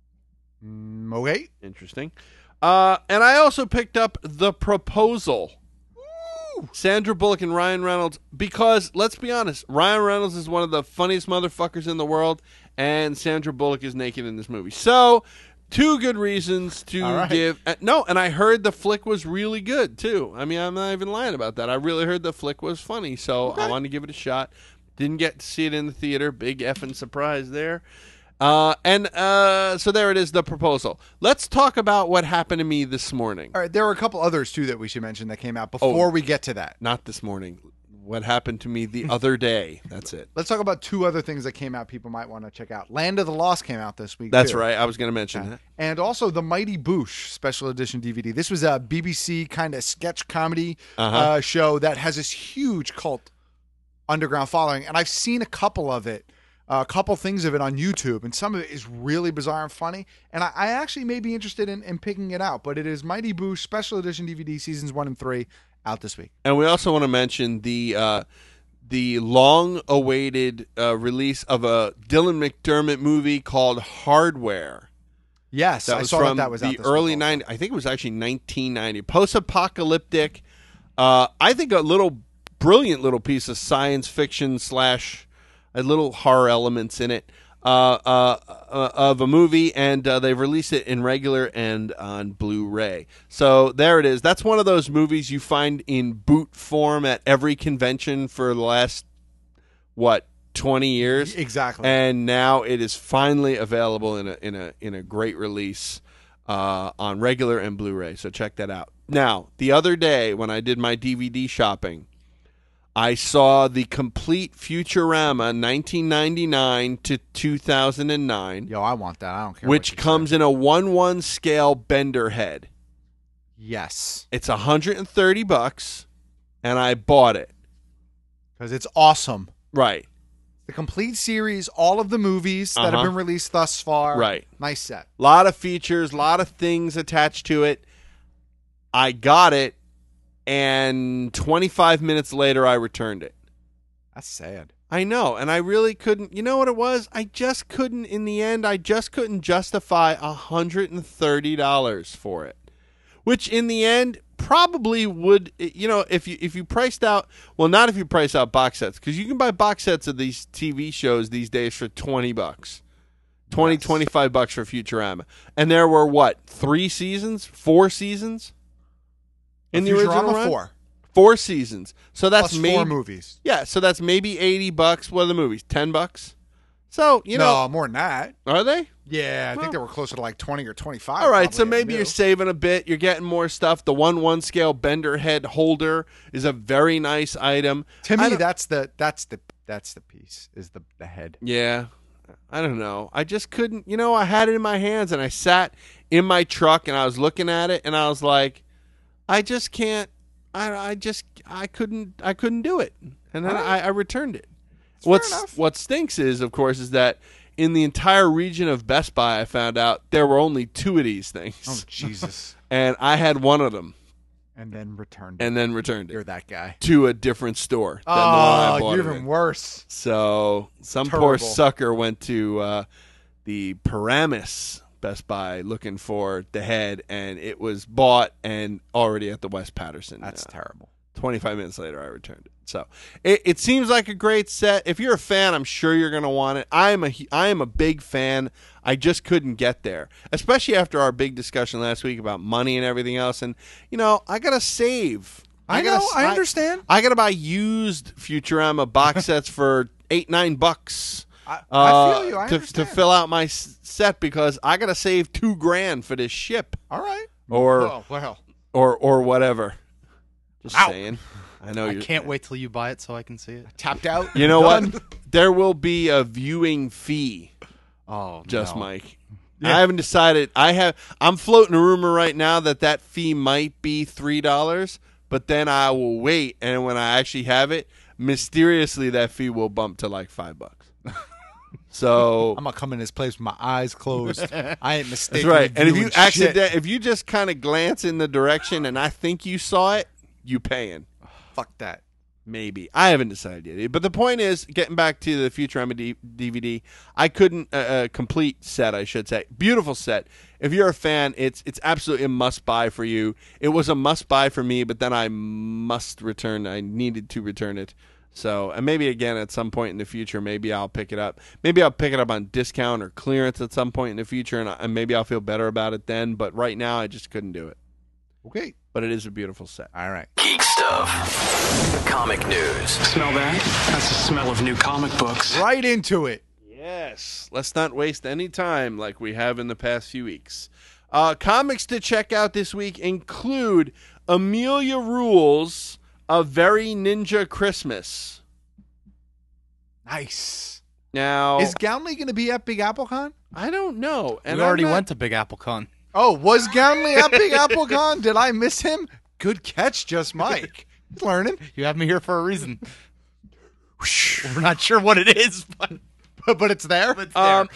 Mm, okay, interesting. Uh, and I also picked up The Proposal. Woo! Sandra Bullock and Ryan Reynolds, because let's be honest, Ryan Reynolds is one of the funniest motherfuckers in the world, and Sandra Bullock is naked in this movie. So, two good reasons to All right. give. Uh, no, and I heard the flick was really good too. I mean, I'm not even lying about that. I really heard the flick was funny, so Okay. I wanted to give it a shot. Didn't get to see it in the theater. Big effing surprise there. Uh, and uh, so there it is, The Proposal. Let's talk about what happened to me this morning. All right, there were a couple others too that we should mention that came out before Oh. we get to that. Not this morning. What happened to me the other day. That's it. Let's talk about two other things that came out people might want to check out. Land of the Lost came out this week. That's too. right. I was going to mention that. And also the Mighty Boosh special edition D V D. This was a B B C kind of sketch comedy Uh-huh. uh, show that has this huge cult underground following. And I've seen a couple of it, a couple things of it on YouTube, and some of it is really bizarre and funny. And I, I actually may be interested in, in picking it out. But it is Mighty Boosh special edition D V D seasons one and three out this week. And we also want to mention the uh, the long-awaited uh, release of a Dylan McDermott movie called Hardware. Yes, that I was saw from that, that was out the this early week. nineties. I think it was actually nineteen ninety. Post-apocalyptic. Uh, I think a little brilliant little piece of science fiction slash a little horror elements in it uh, uh, uh, of a movie, and uh, they've released it in regular and on Blu-ray. So there it is. That's one of those movies you find in boot form at every convention for the last, what, twenty years? Exactly. And now it is finally available in a in a in a great release uh, on regular and Blu-ray. So check that out. Now, the other day when I did my D V D shopping, I saw the complete Futurama nineteen ninety-nine to two thousand nine. Yo, I want that. I don't care. Which comes in a one one scale bender head. Yes. It's one hundred thirty bucks, and I bought it. Because it's awesome. Right. The complete series, all of the movies that Uh-huh. have been released thus far. Right. Nice set. A lot of features, a lot of things attached to it. I got it, and twenty-five minutes later, I returned it. That's sad. I know, and I really couldn't. You know what it was? I just couldn't, in the end, I just couldn't justify one hundred thirty dollars for it. Which, in the end, probably would, you know, if you if you priced out, well, not if you price out box sets, because you can buy box sets of these T V shows these days for twenty bucks. twenty, Yes. twenty-five bucks for Futurama. And there were, what, three seasons? Four seasons? In the original Futurama, run? four. Four seasons. So that's Plus maybe four movies. Yeah, so that's maybe eighty bucks. What are the movies? ten bucks? So, you know. No, more than that. Are they? Yeah, I Well. think they were closer to like twenty or twenty-five. All right, so probably, maybe new. you're saving a bit. You're getting more stuff. The one one scale bender head holder is a very nice item. To I me, don't- that's the that's the that's the piece is the the head. Yeah. I don't know. I just couldn't, you know, I had it in my hands and I sat in my truck and I was looking at it and I was like, I just can't, I, I just, I couldn't, I couldn't do it. And then I, I returned it. What's, what stinks is, of course, is that in the entire region of Best Buy, I found out there were only two of these things. Oh, Jesus. And I had one of them. And then returned it. And then returned it. You're that guy. To a different store than the one I Oh, bought you're it even in. worse. So some poor Terrible. sucker went to uh, the Paramus Best Buy looking for the head, and it was bought and already at the West Patterson. That's uh, terrible. twenty-five minutes later, I returned it. So it, it seems like a great set. If you're a fan, I'm sure you're going to want it. I am a I am a big fan. I just couldn't get there, especially after our big discussion last week about money and everything else. And you know, I gotta save. I, I gotta, know. I understand. I, I gotta buy used Futurama box sets for eight nine bucks. I, uh, I feel you. I to, understand. to fill out my s- set because I gotta save two grand for this ship. All right. Or oh, well. or or whatever. Just Ow. saying. I know I you can't wait till you buy it so I can see it. Tapped out. You know Done. what? There will be a viewing fee. Oh, just no. Mike. Yeah. I haven't decided. I have. I'm floating a rumor right now that that fee might be three dollars, but then I will wait, and when I actually have it, mysteriously that fee will bump to like five bucks. So I'm gonna come in this place with my eyes closed. I ain't mistaken. that's right. And if you viewing accident, shit. if you just kind of glance in the direction, and I think you saw it, you paying. Fuck that. Maybe. I haven't decided yet. But the point is, getting back to the Futurama D- DVD, I couldn't, uh, uh, complete set, I should say. Beautiful set. If you're a fan, it's it's absolutely a must-buy for you. It was a must-buy for me, but then I must return. I needed to return it. So, and maybe again at some point in the future, maybe I'll pick it up. Maybe I'll pick it up on discount or clearance at some point in the future, and, I, and maybe I'll feel better about it then. But right now, I just couldn't do it. Okay. But it is a beautiful set. All right. Geek stuff. Comic news. Smell that? That's the smell of new comic books. Right into it. Yes. Let's not waste any time like we have in the past few weeks. Uh, comics to check out this week include Amelia Rules, A Very Ninja Christmas. Nice. Now, Is Gownley going to be at Big Apple Con? I don't know. We already went to Big Apple Con. Oh, was Gownley at Big Apple Con? Did I miss him? Good catch, just Mike. He's learning. You have me here for a reason. We're not sure what it is, but but it's there. But it's there. Um,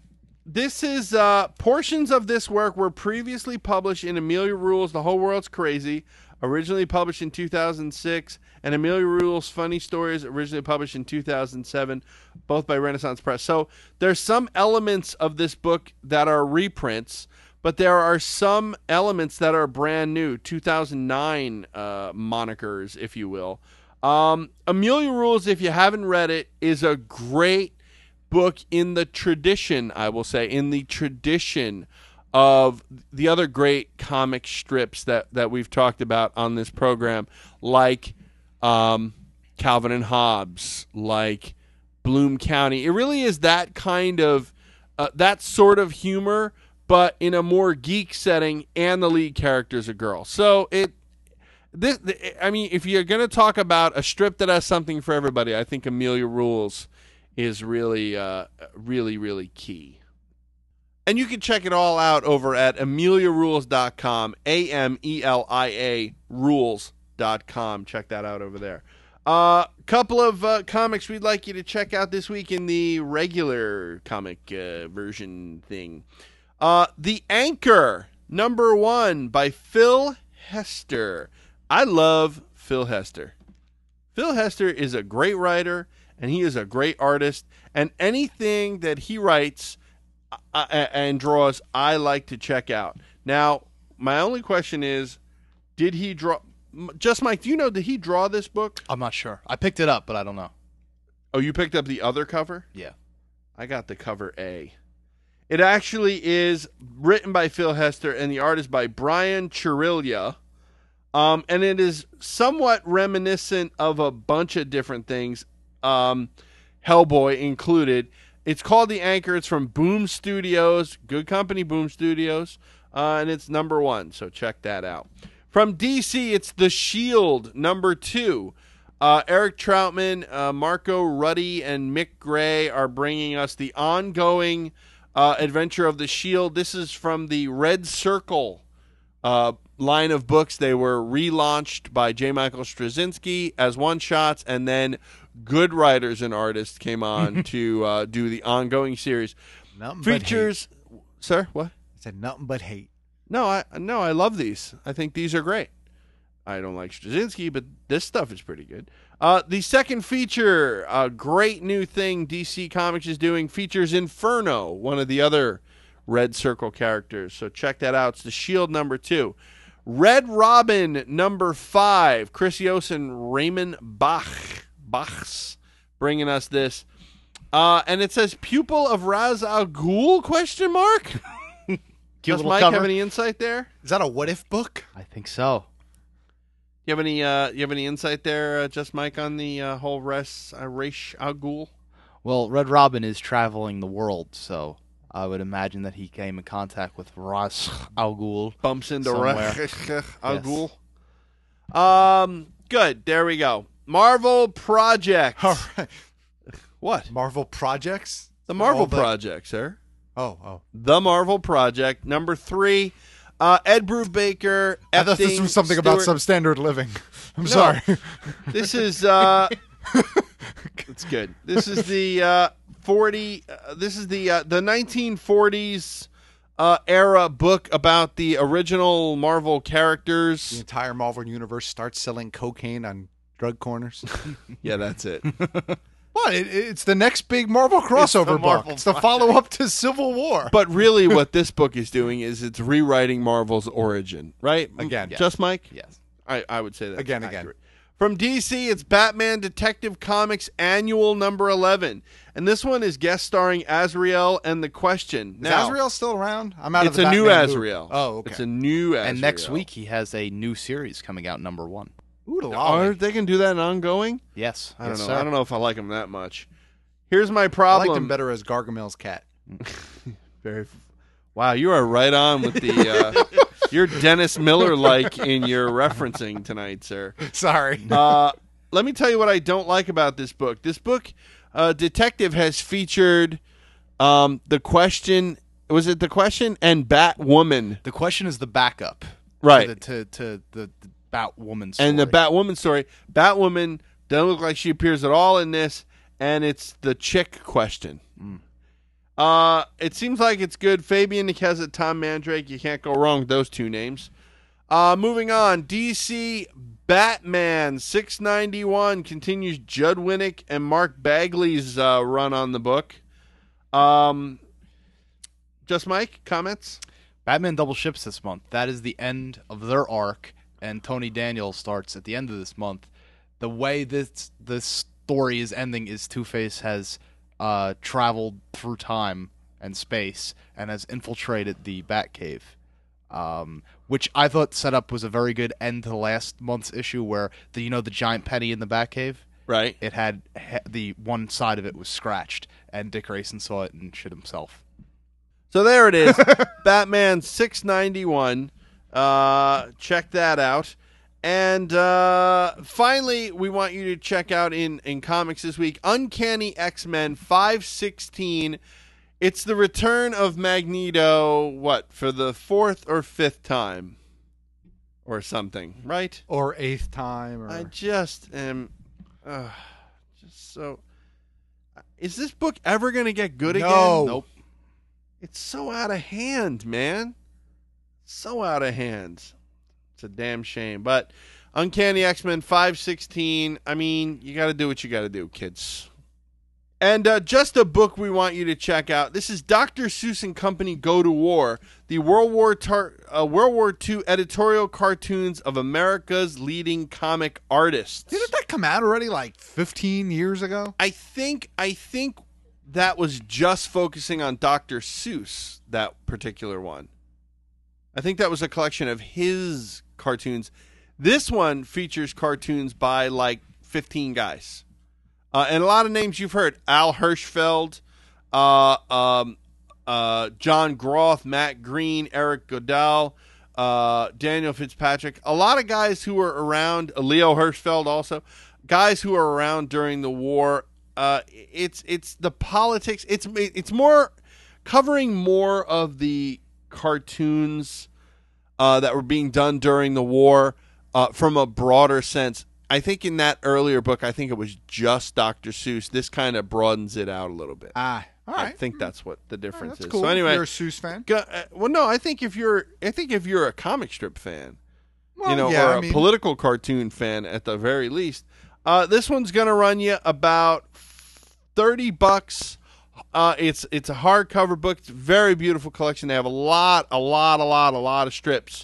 this is uh, portions of this work were previously published in Amelia Rules, The Whole World's Crazy, originally published in two thousand six, and Amelia Rules Funny Stories, originally published in two thousand seven, both by Renaissance Press. So there's some elements of this book that are reprints, but there are some elements that are brand new, two thousand nine uh, monikers, if you will. Um, Amelia Rules, if you haven't read it, is a great book in the tradition, I will say, in the tradition of the other great comic strips that, that we've talked about on this program, like um, Calvin and Hobbes, like Bloom County. It really is that kind of, uh, that sort of humor, but in a more geek setting, and the lead character is a girl. So it, this, I mean, if you're going to talk about a strip that has something for everybody, I think Amelia Rules is really, uh, really, really key. And you can check it all out over at amelia rules dot com, A M E L I A rules dot com. Check that out over there. A uh, couple of uh, comics we'd like you to check out this week in the regular comic uh, version thing. Uh, The Anchor, number one, by Phil Hester. I love Phil Hester. Phil Hester is a great writer, and he is a great artist, and anything that he writes uh, and draws, I like to check out. Now, my only question is, did he draw... Just Mike, do you know, did he draw this book? I'm not sure. I picked it up, but I don't know. Oh, you picked up the other cover? Yeah. I got the cover A. It actually is written by Phil Hester, and the art is by Brian Chirilla. Um, and it is somewhat reminiscent of a bunch of different things, um, Hellboy included. It's called The Anchor. It's from Boom Studios, good company, Boom Studios, uh, and it's number one, so check that out. From D C, it's The Shield, number two. Uh, Eric Troutman, uh, Marco Ruddy, and Mick Gray are bringing us the ongoing uh, adventure of The Shield. This is from the Red Circle uh, line of books. They were relaunched by J. Michael Straczynski as one-shots, and then good writers and artists came on to uh, do the ongoing series. Nothing Features, but hate. Sir, what? I said nothing but hate. No, I no, I love these. I think these are great. I don't like Straczynski, but this stuff is pretty good. Uh, the second feature, a great new thing D C Comics is doing, features Inferno, one of the other Red Circle characters. So check that out. It's The Shield number two. Red Robin number five. Chris Yost and Raymond Bach. Bachs bringing us this. Uh, and it says pupil of Ra's al Ghul, question mark? Does little Mike cover. have any insight there? Is that a what if book? I think so. You have any uh, you have any insight there, uh, just Mike, on the uh, whole Res uh, Ra's al Ghul? Well, Red Robin is traveling the world, so I would imagine that he came in contact with Ra's al Ghul. Bumps into somewhere. Ra's al Yes. Ghul. Um, good. There we go. Marvel Project. All right. What? Marvel Projects? The Marvel All the- Project, sir. Oh, oh. The Marvel Project. Number three, uh, Ed Brubaker. I thought this Epting, was something about Stewart- substandard living. I'm No. sorry. This is uh, it's good. This is the uh, forty. Uh, this is the uh, the nineteen forties uh, era book about the original Marvel The characters. entire Marvel universe starts selling cocaine on drug corners. Yeah, that's it. What? It, it's the next big Marvel crossover book. Marvel It's the follow up to Civil War. But really, what this book is doing is it's rewriting Marvel's origin, right? Again. Yes. Just Mike. Yes. I, I would say that Again, again. From D C, it's Batman Detective Comics Annual Number eleven, and this one is guest starring Azrael and the Question. Is Now, Azrael still around? I'm out it's of the a new Batman loop. Azrael. Oh, okay. It's a new Azrael. And next week he has a new series coming out, number one. Ooh, the Are lolly. they can do that ongoing? Yes. I don't Yes, know. sir. I don't know if I like him that much. Here's my I problem. liked him better as Gargamel's cat. Very. Wow, you are right on with the. Uh, you're Dennis Miller like in your referencing tonight, sir. Sorry. Uh, let me tell you what I don't like about this book. This book, uh, Detective, has featured um, the Question. Was it the Question and Batwoman? The Question is the backup, Right. To the, to, to the, the Batwoman story. And the Batwoman story. Batwoman doesn't look like she appears at all in this, and it's the chick question. Mm. Uh, it seems like it's good. Fabian Nicieza, Tom Mandrake. You can't go wrong with those two names. Uh, moving on. D C Batman six ninety-one continues Judd Winnick and Mark Bagley's uh, run on the book. Um, just Mike, comments? Batman double ships this month. That is the end of their arc, and Tony Daniel starts at the end of this month. The way this this story is ending is Two-Face has uh, traveled through time and space and has infiltrated the Batcave, um, which I thought set up was a very good end to the last month's issue, where the you know the giant penny in the Batcave. Right. It had the one side of it was scratched, and Dick Grayson saw it and shit himself. So there it is, Batman six ninety-one. Uh, check that out. And uh, finally, we want you to check out in, in comics this week, Uncanny X-Men five sixteen. It's the return of Magneto, what, for the fourth or fifth time? Or something, right? Or eighth time. Or... I just am uh, just so... Is this book ever going to get good No. again? Nope. It's so out of hand, man. So out of hand. It's a damn shame. But Uncanny X-Men five sixteen, I mean, you got to do what you got to do, kids. And uh, just a book we want you to check out. This is Doctor Seuss and Company Go to War, the World War tar- uh, World War Two editorial cartoons of America's leading comic artists. Didn't that come out already like fifteen years ago? I think I think that was just focusing on Doctor Seuss, that particular one. I think that was a collection of his cartoons. This one features cartoons by like fifteen guys. Uh, and a lot of names you've heard. Al Hirschfeld, uh, um, uh, John Groth, Matt Green, Eric Godal, uh, Daniel Fitzpatrick. A lot of guys who were around, uh, Leo Hirschfeld also, guys who were around during the war. Uh, it's it's the politics. It's it's more covering more of the cartoons uh, that were being done during the war uh, from a broader sense. I think in that earlier book, I think it was just Doctor Seuss. This kind of broadens it out a little bit. Ah, all right. I think that's what the difference that's is. cool. So anyway, You're a Seuss fan? Go, uh, well, no, I think if you're, I think if you're a comic strip fan, Well, you know, yeah, or I a mean- political cartoon fan at the very least, uh, this one's gonna run you about thirty bucks. Uh, it's it's a hardcover book. It's a very beautiful collection. They have a lot, a lot, a lot, a lot of strips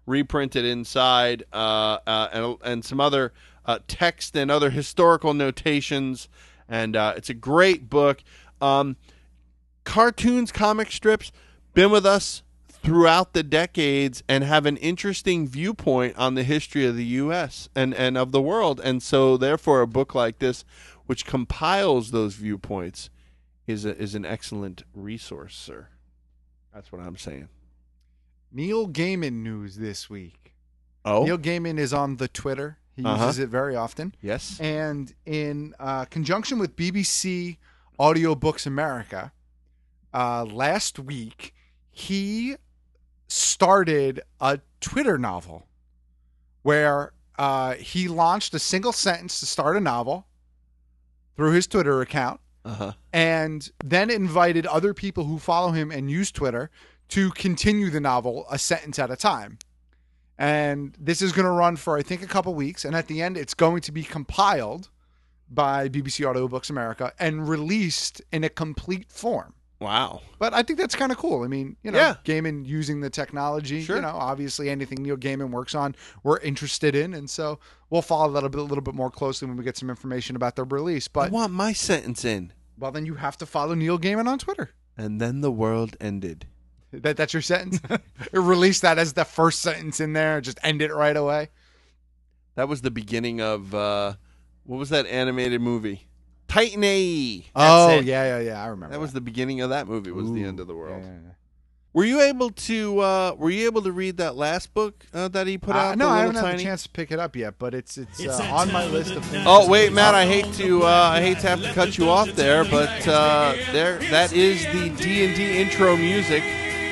reprinted inside, uh, uh, and, and some other uh, text and other historical notations. And uh, it's a great book. Um, cartoons, comic strips, been with us throughout the decades and have an interesting viewpoint on the history of the U S and, and of the world. And so, therefore, a book like this, which compiles those viewpoints, is a, is an excellent resource, sir. That's what I'm saying. Neil Gaiman news this week. Oh? Neil Gaiman is on the Twitter. He Uh-huh. uses it very often. Yes. And in uh, conjunction with B B C Audiobooks America, uh, last week, he started a Twitter novel where uh, he launched a single sentence to start a novel through his Twitter account, uh-huh. and then invited other people who follow him and use Twitter to continue the novel a sentence at a time. And this is going to run for, I think, a couple weeks, and at the end, it's going to be compiled by B B C Audiobooks America and released in a complete form. Wow. But I think that's kind of cool. I mean, you know, Yeah. Gaiman using the technology, Sure. you know, obviously anything Neil Gaiman works on, we're interested in. And so we'll follow that a, bit, a little bit more closely when we get some information about their release. I But, want my sentence in. well, then you have to follow Neil Gaiman on Twitter. And then the world ended. That That's your sentence? Release that as the first sentence in there. Just end it right away. That was the beginning of, uh, what was that animated movie? Titan A. Oh, That's it. yeah, yeah, yeah. I remember. That was the beginning of that movie, was the Ooh, end of the world. yeah, yeah. Were you able to uh, Were you able to read that last book uh, that he put Uh, out? no, the I Little haven't had Tiny? a chance to pick it up yet, but it's it's, uh, on my list of things. Oh wait, Matt, I hate to uh, I hate to have to cut you off there, but uh, there that is the D and D intro music.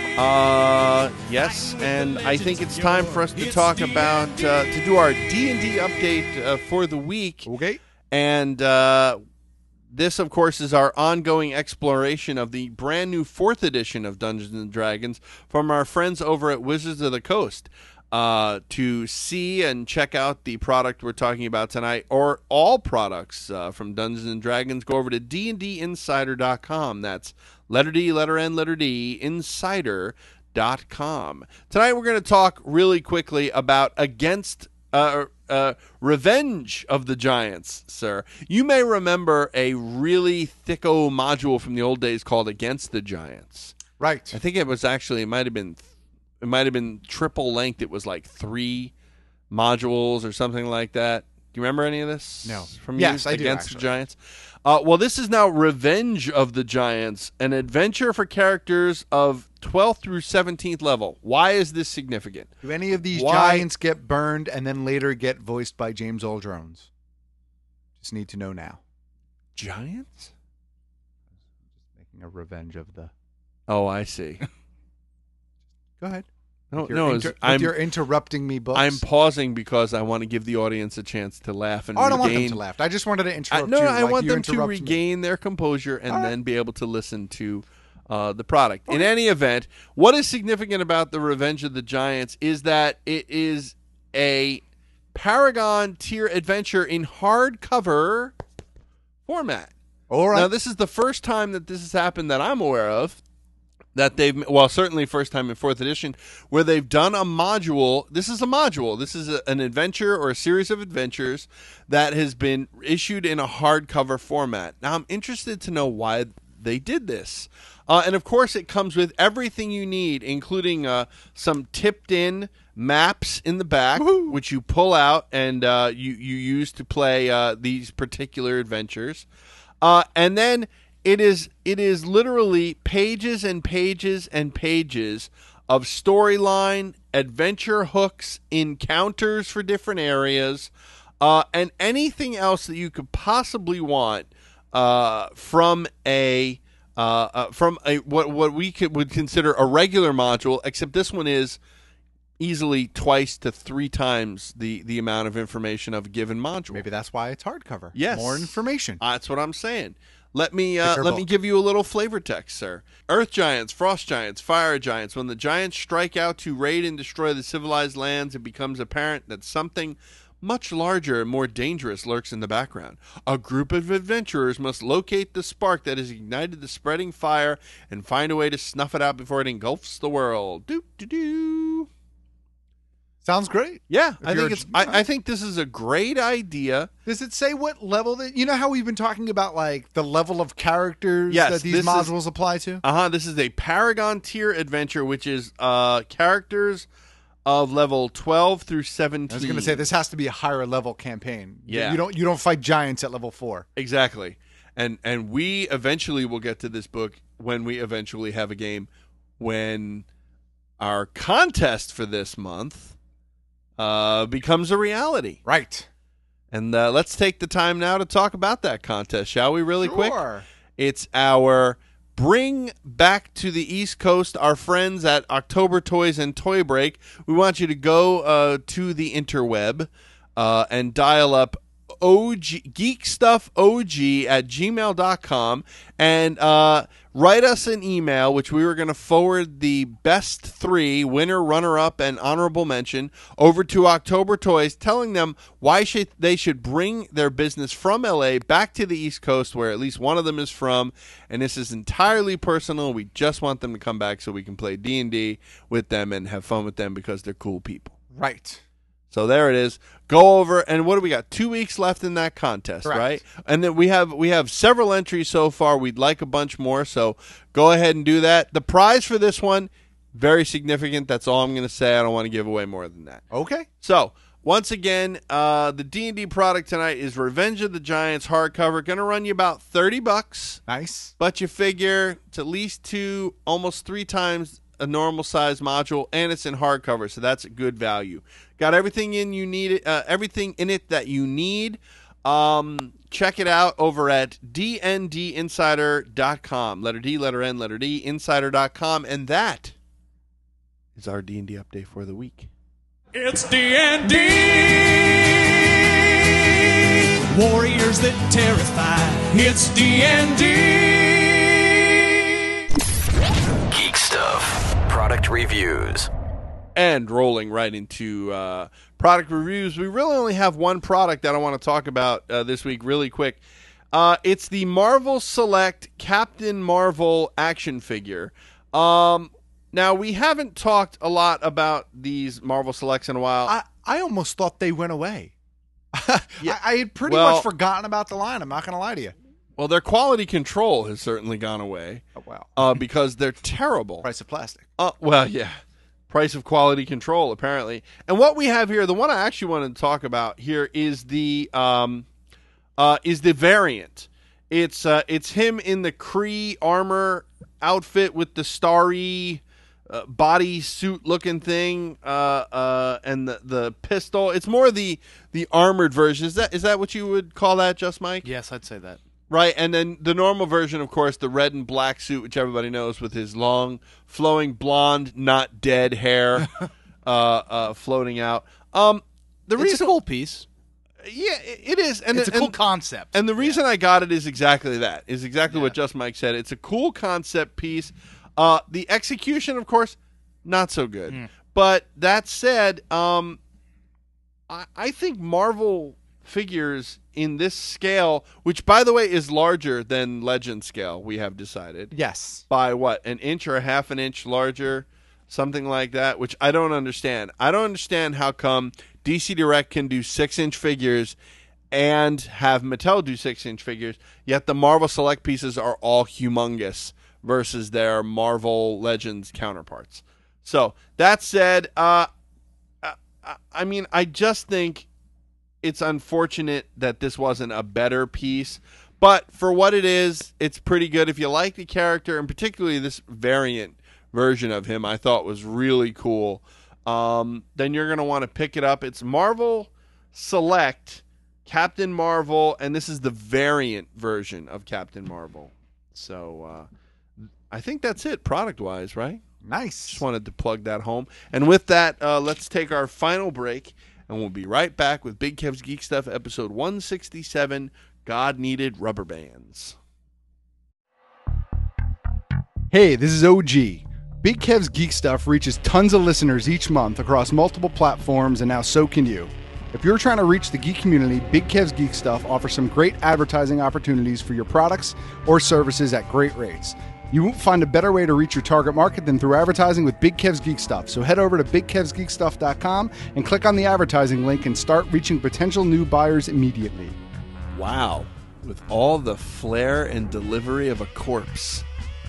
Uh, yes, and I think it's time for us to talk about uh, to do our D and D update uh, for the week. Okay, and uh, this, of course, is our ongoing exploration of the brand new fourth edition of Dungeons and Dragons from our friends over at Wizards of the Coast. Uh, to see and check out the product we're talking about tonight, or all products uh, from Dungeons and Dragons, go over to D and D insider dot com. That's letter D, letter N, letter D, insider dot com. Tonight we're going to talk really quickly about Against uh, uh, Revenge of the Giants, sir. You may remember a really thicko module from the old days called Against the Giants. Right. I think it was actually, it might have been It might have been triple length. It was like three modules or something like that. Do you remember any of this? No. From Yes, you? I do, Against the actually. Giants. Uh, well, this is now Revenge of the Giants, an adventure for characters of twelfth through seventeenth level. Why is this significant? Do any of these Why- giants get burned and then later get voiced by James Earl Jones? Just need to know now. Giants? Making a revenge of the. Oh, I see. Go ahead. No, With your no, inter- it's- with I'm your interrupting me books. I'm pausing because I want to give the audience a chance to laugh and Oh, I don't want regain. them to laugh. I just wanted to I, interrupt no, you. I like want you them to interrupt me. regain their composure and All right. then be able to listen to uh, the product. In any event, what is significant about the Revenge of the Giants is that it is a Paragon tier adventure in hardcover format. All right. Now, this is the first time that this has happened that I'm aware of. That they've, well, certainly first time in fourth edition, where they've done a module. This is a module. This is a, an adventure or a series of adventures that has been issued in a hardcover format. Now, I'm interested to know why they did this. Uh, and, of course, it comes with everything you need, including uh, some tipped-in maps in the back, Woo-hoo. which you pull out and uh, you, you use to play uh, these particular adventures. Uh, and then... It is it is literally pages and pages and pages of storyline, adventure hooks, encounters for different areas, uh, and anything else that you could possibly want uh, from a uh, uh, from a what what we could, would consider a regular module. Except this one is easily twice to three times the the amount of information of a given module. Maybe that's why it's hardcover. Yes, More information. Uh, that's what I'm saying. Let me uh, Thicker let book. me give you a little flavor text, sir. Earth giants, frost giants, fire giants. When the giants strike out to raid and destroy the civilized lands, it becomes apparent that something much larger and more dangerous lurks in the background. A group of adventurers must locate the spark that has ignited the spreading fire and find a way to snuff it out before it engulfs the world. Doo doo doo. Sounds great. Yeah, If I you're think a- it's. I, I think this is a great idea. Does it say what level that you know how we've been talking about like the level of characters Yes, that these this is- modules apply to? Uh huh. This is a Paragon tier adventure, which is uh characters of level twelve through seventeen. I was going to say this has to be a higher level campaign. You- Yeah. you don't you don't fight giants at level four. Exactly. And and we eventually will get to this book when we eventually have a game, when our contest for this month uh, becomes a reality. Right. And uh, let's take the time now to talk about that contest, shall we, really quick? Sure. It's our Bring Back to the East Coast our friends at October Toys and Toy Break. We want you to go uh, to the interweb uh, and dial up O G, geekstuffog at gmail dot com and uh, write us an email, which we were going to forward the best three, winner, runner-up, and honorable mention, over to October Toys, telling them why should they should bring their business from L A back to the East Coast, where at least one of them is from, and this is entirely personal. We just want them to come back so we can play D and D with them and have fun with them because they're cool people. Right. So there it is. Go over, and what do we got? Two weeks left in that contest, Correct. right? And then we have we have several entries so far. We'd like a bunch more, so go ahead and do that. The prize for this one, very significant. That's all I'm going to say. I don't want to give away more than that. Okay. So once again, uh, the D and D product tonight is Revenge of the Giants hardcover. Going to run you about thirty bucks. Nice. But you figure it's at least two, almost three times a normal size module, and it's in hardcover, so that's a good value. Got everything in you need, uh, everything in it that you need. Um, check it out over at d n d insider dot com. Letter D, letter N, letter D, insider dot com, and that is our D and D update for the week. It's D and D. Warriors that terrify. It's D and D. Geek Stuff. Product reviews. And rolling right into uh, product reviews, we really only have one product that I want to talk about uh, this week really quick. Uh, it's the Marvel Select Captain Marvel action figure. Um, now, we haven't talked a lot about these Marvel Selects in a while. I, I almost thought they went away. Yeah. I, I had pretty Well- much forgotten about the line. I'm not going to lie to you. Well, their quality control has certainly gone away. Oh, wow. Uh, because they're terrible. Price of plastic. Uh, well, yeah. Price of quality control, apparently. And what we have here, the one I actually wanted to talk about here is the um, uh, is the variant. It's uh, it's him in the Kree armor outfit with the starry uh, body suit looking thing, uh, uh, and the, the pistol. It's more the the armored version. Is that is that what you would call that, just Mike? Yes, I'd say that. Right, and then the normal version, of course, the red and black suit, which everybody knows, with his long, flowing blonde, not dead hair uh, uh, floating out. Um, the It's reason, a cool piece. Yeah, it it is. And It's a and- cool concept. And the reason I got it is exactly that. Is exactly what Just Mike said. It's a cool concept piece. Uh, the execution, of course, not so good. Mm. But that said, um, I, I think Marvel figures in this scale, which, by the way, is larger than Legend scale, we have decided. Yes. By what, an inch or a half an inch larger? Something like that, which I don't understand. I don't understand how come D C Direct can do six-inch figures and have Mattel do six-inch figures, yet the Marvel Select pieces are all humongous versus their Marvel Legends counterparts. So, that said, uh, I, I mean, I just think it's unfortunate that this wasn't a better piece. But for what it is, it's pretty good. If you like the character, and particularly this variant version of him, I thought was really cool, um, then you're going to want to pick it up. It's Marvel Select Captain Marvel, and this is the variant version of Captain Marvel. So uh, I think that's it product-wise, right? Nice. Just wanted to plug that home. And with that, uh, let's take our final break, and we'll be right back with Big Kev's Geek Stuff, episode one sixty-seven, God Needed Rubber Bands. Hey, this is O G. Big Kev's Geek Stuff reaches tons of listeners each month across multiple platforms, and now so can you. If you're trying to reach the geek community, Big Kev's Geek Stuff offers some great advertising opportunities for your products or services at great rates. You won't find a better way to reach your target market than through advertising with Big Kev's Geek Stuff. So head over to big kevs geek stuff dot com and click on the advertising link and start reaching potential new buyers immediately. Wow. With all the flair and delivery of a corpse.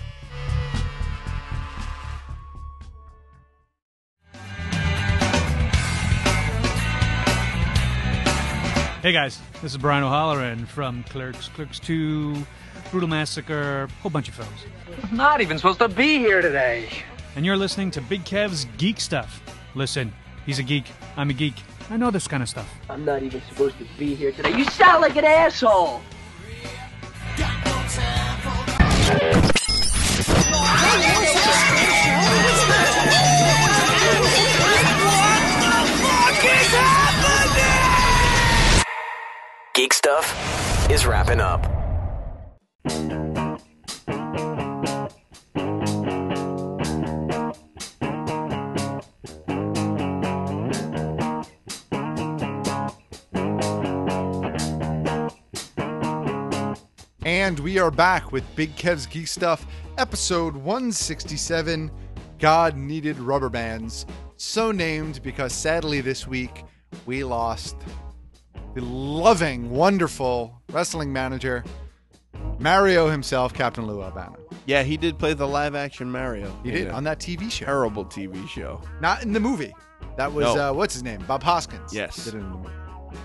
Hey guys, this is Brian O'Halloran from Clerks, Clerks two, Brutal Massacre, whole bunch of films. I'm not even supposed to be here today. And you're listening to Big Kev's Geek Stuff. Listen, he's a geek, I'm a geek. I know this kind of stuff. I'm not even supposed to be here today. You sound like an asshole. Geek Stuff is wrapping up. And we are back with Big Kev's Geek Stuff, episode one sixty-seven, God Needed Rubber Bands. So named because sadly this week we lost the loving, wonderful wrestling manager, Mario himself, Captain Lou Albano. Yeah, he did play the live-action Mario. He did, on that T V show. Terrible T V show. Not in the movie. That was, No. uh, what's his name? Bob Hoskins. Yes. Did it in the movie.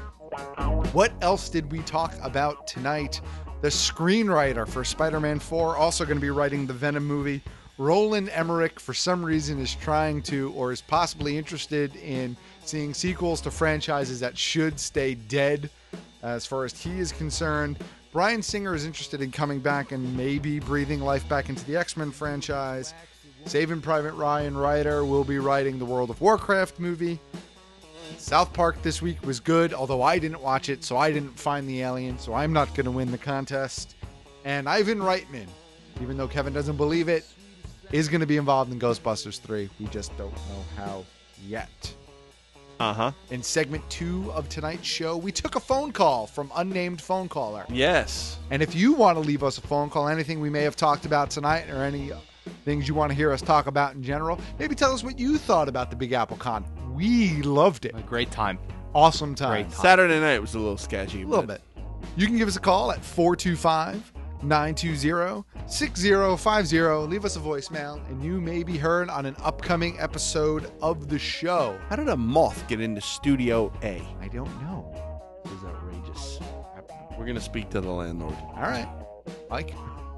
What else did we talk about tonight? The screenwriter for Spider-Man four, also going to be writing the Venom movie. Roland Emmerich, for some reason, is trying to, or is possibly interested in seeing sequels to franchises that should stay dead as far as he is concerned. Bryan Singer is interested in coming back and maybe breathing life back into the X-Men franchise. Saving Private Ryan writer will be writing the World of Warcraft movie. South Park this week was good, although I didn't watch it, so I didn't find the alien, so I'm not going to win the contest. And Ivan Reitman, even though Kevin doesn't believe it, is going to be involved in Ghostbusters three. We just don't know how yet. Uh-huh. In segment two of tonight's show, we took a phone call from unnamed phone caller. Yes. And if you want to leave us a phone call, anything we may have talked about tonight or any things you want to hear us talk about in general, maybe tell us what you thought about the Big Apple Con. We loved it. A great time. Awesome time. Great time. Saturday night was a little sketchy. A little but- bit. You can give us a call at four two five, nine two zero, six zero five zero. Leave us a voicemail, and you may be heard on an upcoming episode of the show. How did a moth get into Studio A? I don't know. This is outrageous. We're going to speak to the landlord. All right. Mike?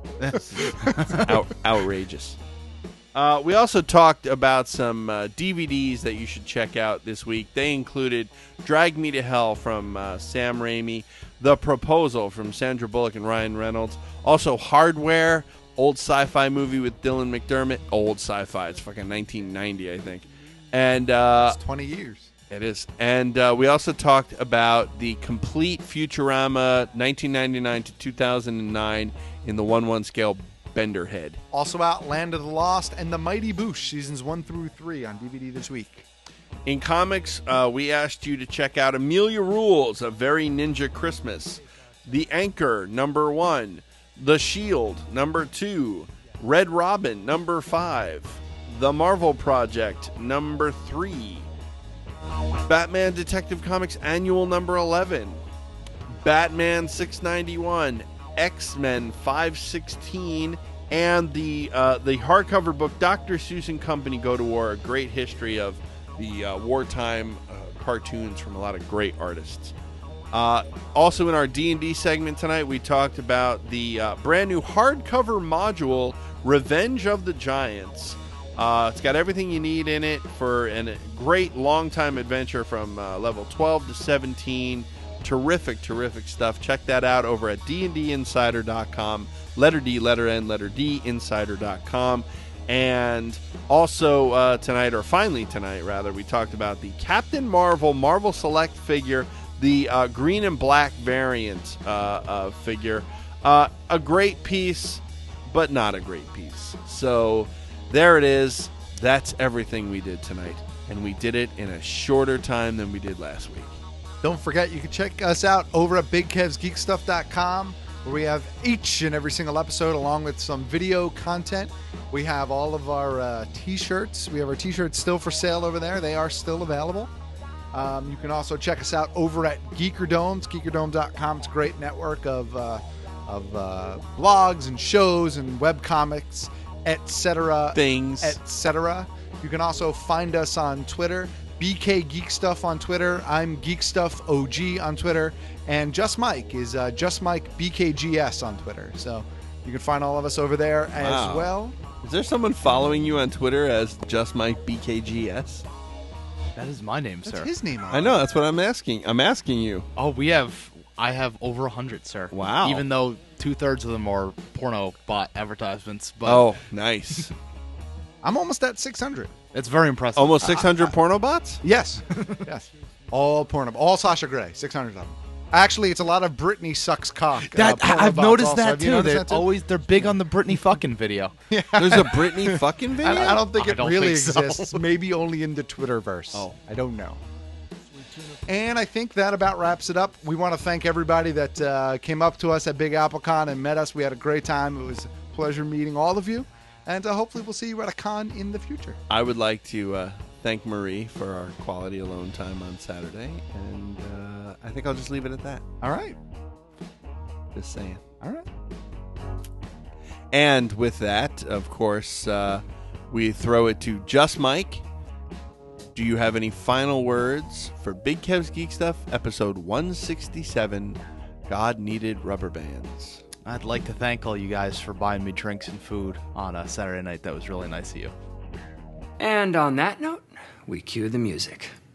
Out, outrageous. Uh, we also talked about some uh, D V Ds that you should check out this week. They included Drag Me to Hell from uh, Sam Raimi, The Proposal from Sandra Bullock and Ryan Reynolds, also Hardware, old sci-fi movie with Dylan McDermott. Old sci-fi. It's fucking nineteen ninety, I think. And uh, It's twenty years. It is. And uh, we also talked about the complete Futurama nineteen ninety-nine to two thousand nine in the one one scale Bender head. Also out, Land of the Lost and The Mighty Boosh, seasons one through three on D V D this week. In comics, uh, we asked you to check out Amelia Rules, A Very Ninja Christmas, The Anchor, number one, The Shield, number two, Red Robin, number five, The Marvel Project, number three, Batman Detective Comics Annual number eleven, Batman six ninety-one, X-Men five sixteen, and the uh, the hardcover book Doctor Seuss and Company Go to War, a great history of the uh, wartime uh, cartoons from a lot of great artists. Uh, also in our D and D segment tonight, we talked about the uh, brand new hardcover module, Revenge of the Giants. Uh, it's got everything you need in it for an, a great long-time adventure from uh, level twelve to seventeen. Terrific, terrific stuff. Check that out over at d and d insider dot com. Letter D, letter N, letter D, insider dot com. And also uh, tonight, or finally tonight, rather, we talked about the Captain Marvel Marvel Select figure, the uh, green and black variant uh, uh, figure. Uh, a great piece, but not a great piece. So there it is. That's everything we did tonight. And we did it in a shorter time than we did last week. Don't forget, you can check us out over at big kevs geek stuff dot com. where we have each and every single episode along with some video content. We have all of our uh, t-shirts. We have our t-shirts still for sale over there. They are still available. Um, you can also check us out over at Geekerdomes, geekerdome dot com. It's a great network of uh, of uh, blogs and shows and webcomics, et cetera. Things. et cetera. You can also find us on Twitter, B K Geek Stuff on Twitter. I'm Geek Stuff O G on Twitter. And Just Mike is uh, Just Mike B K G S on Twitter. So you can find all of us over there as Wow. well. Is there someone following you on Twitter as Just Mike B K G S? That is my name, That's sir. his name. I know. That's what I'm asking. I'm asking you. Oh, we have. I have over a hundred, sir. Wow. Even though two thirds of them are porno bot advertisements. But Oh, nice. I'm almost at six hundred. It's very impressive. Almost six hundred porno bots? Yes. Yes. All porno. All Sasha Grey. six hundred of them. Actually, it's a lot of Britney sucks cock. That uh, porno I've bots noticed also. that Have you too. noticed They're that too? always they're big on the Britney fucking video. Yeah. There's a Britney fucking video? I, I don't think I it don't really think so. exists. Maybe only in the Twitterverse. Oh. I don't know. And I think that about wraps it up. We want to thank everybody that uh, came up to us at Big Apple Con and met us. We had a great time. It was a pleasure meeting all of you. And uh, hopefully we'll see you at a con in the future. I would like to uh, thank Marie for our quality alone time on Saturday. And uh, I think I'll just leave it at that. All right. Just saying. All right. And with that, of course, uh, we throw it to Just Mike. Do you have any final words for Big Kev's Geek Stuff, episode one sixty-seven, God Needed Rubber Bands? I'd like to thank all you guys for buying me drinks and food on a Saturday night. That was really nice of you. And on that note, we cue the music.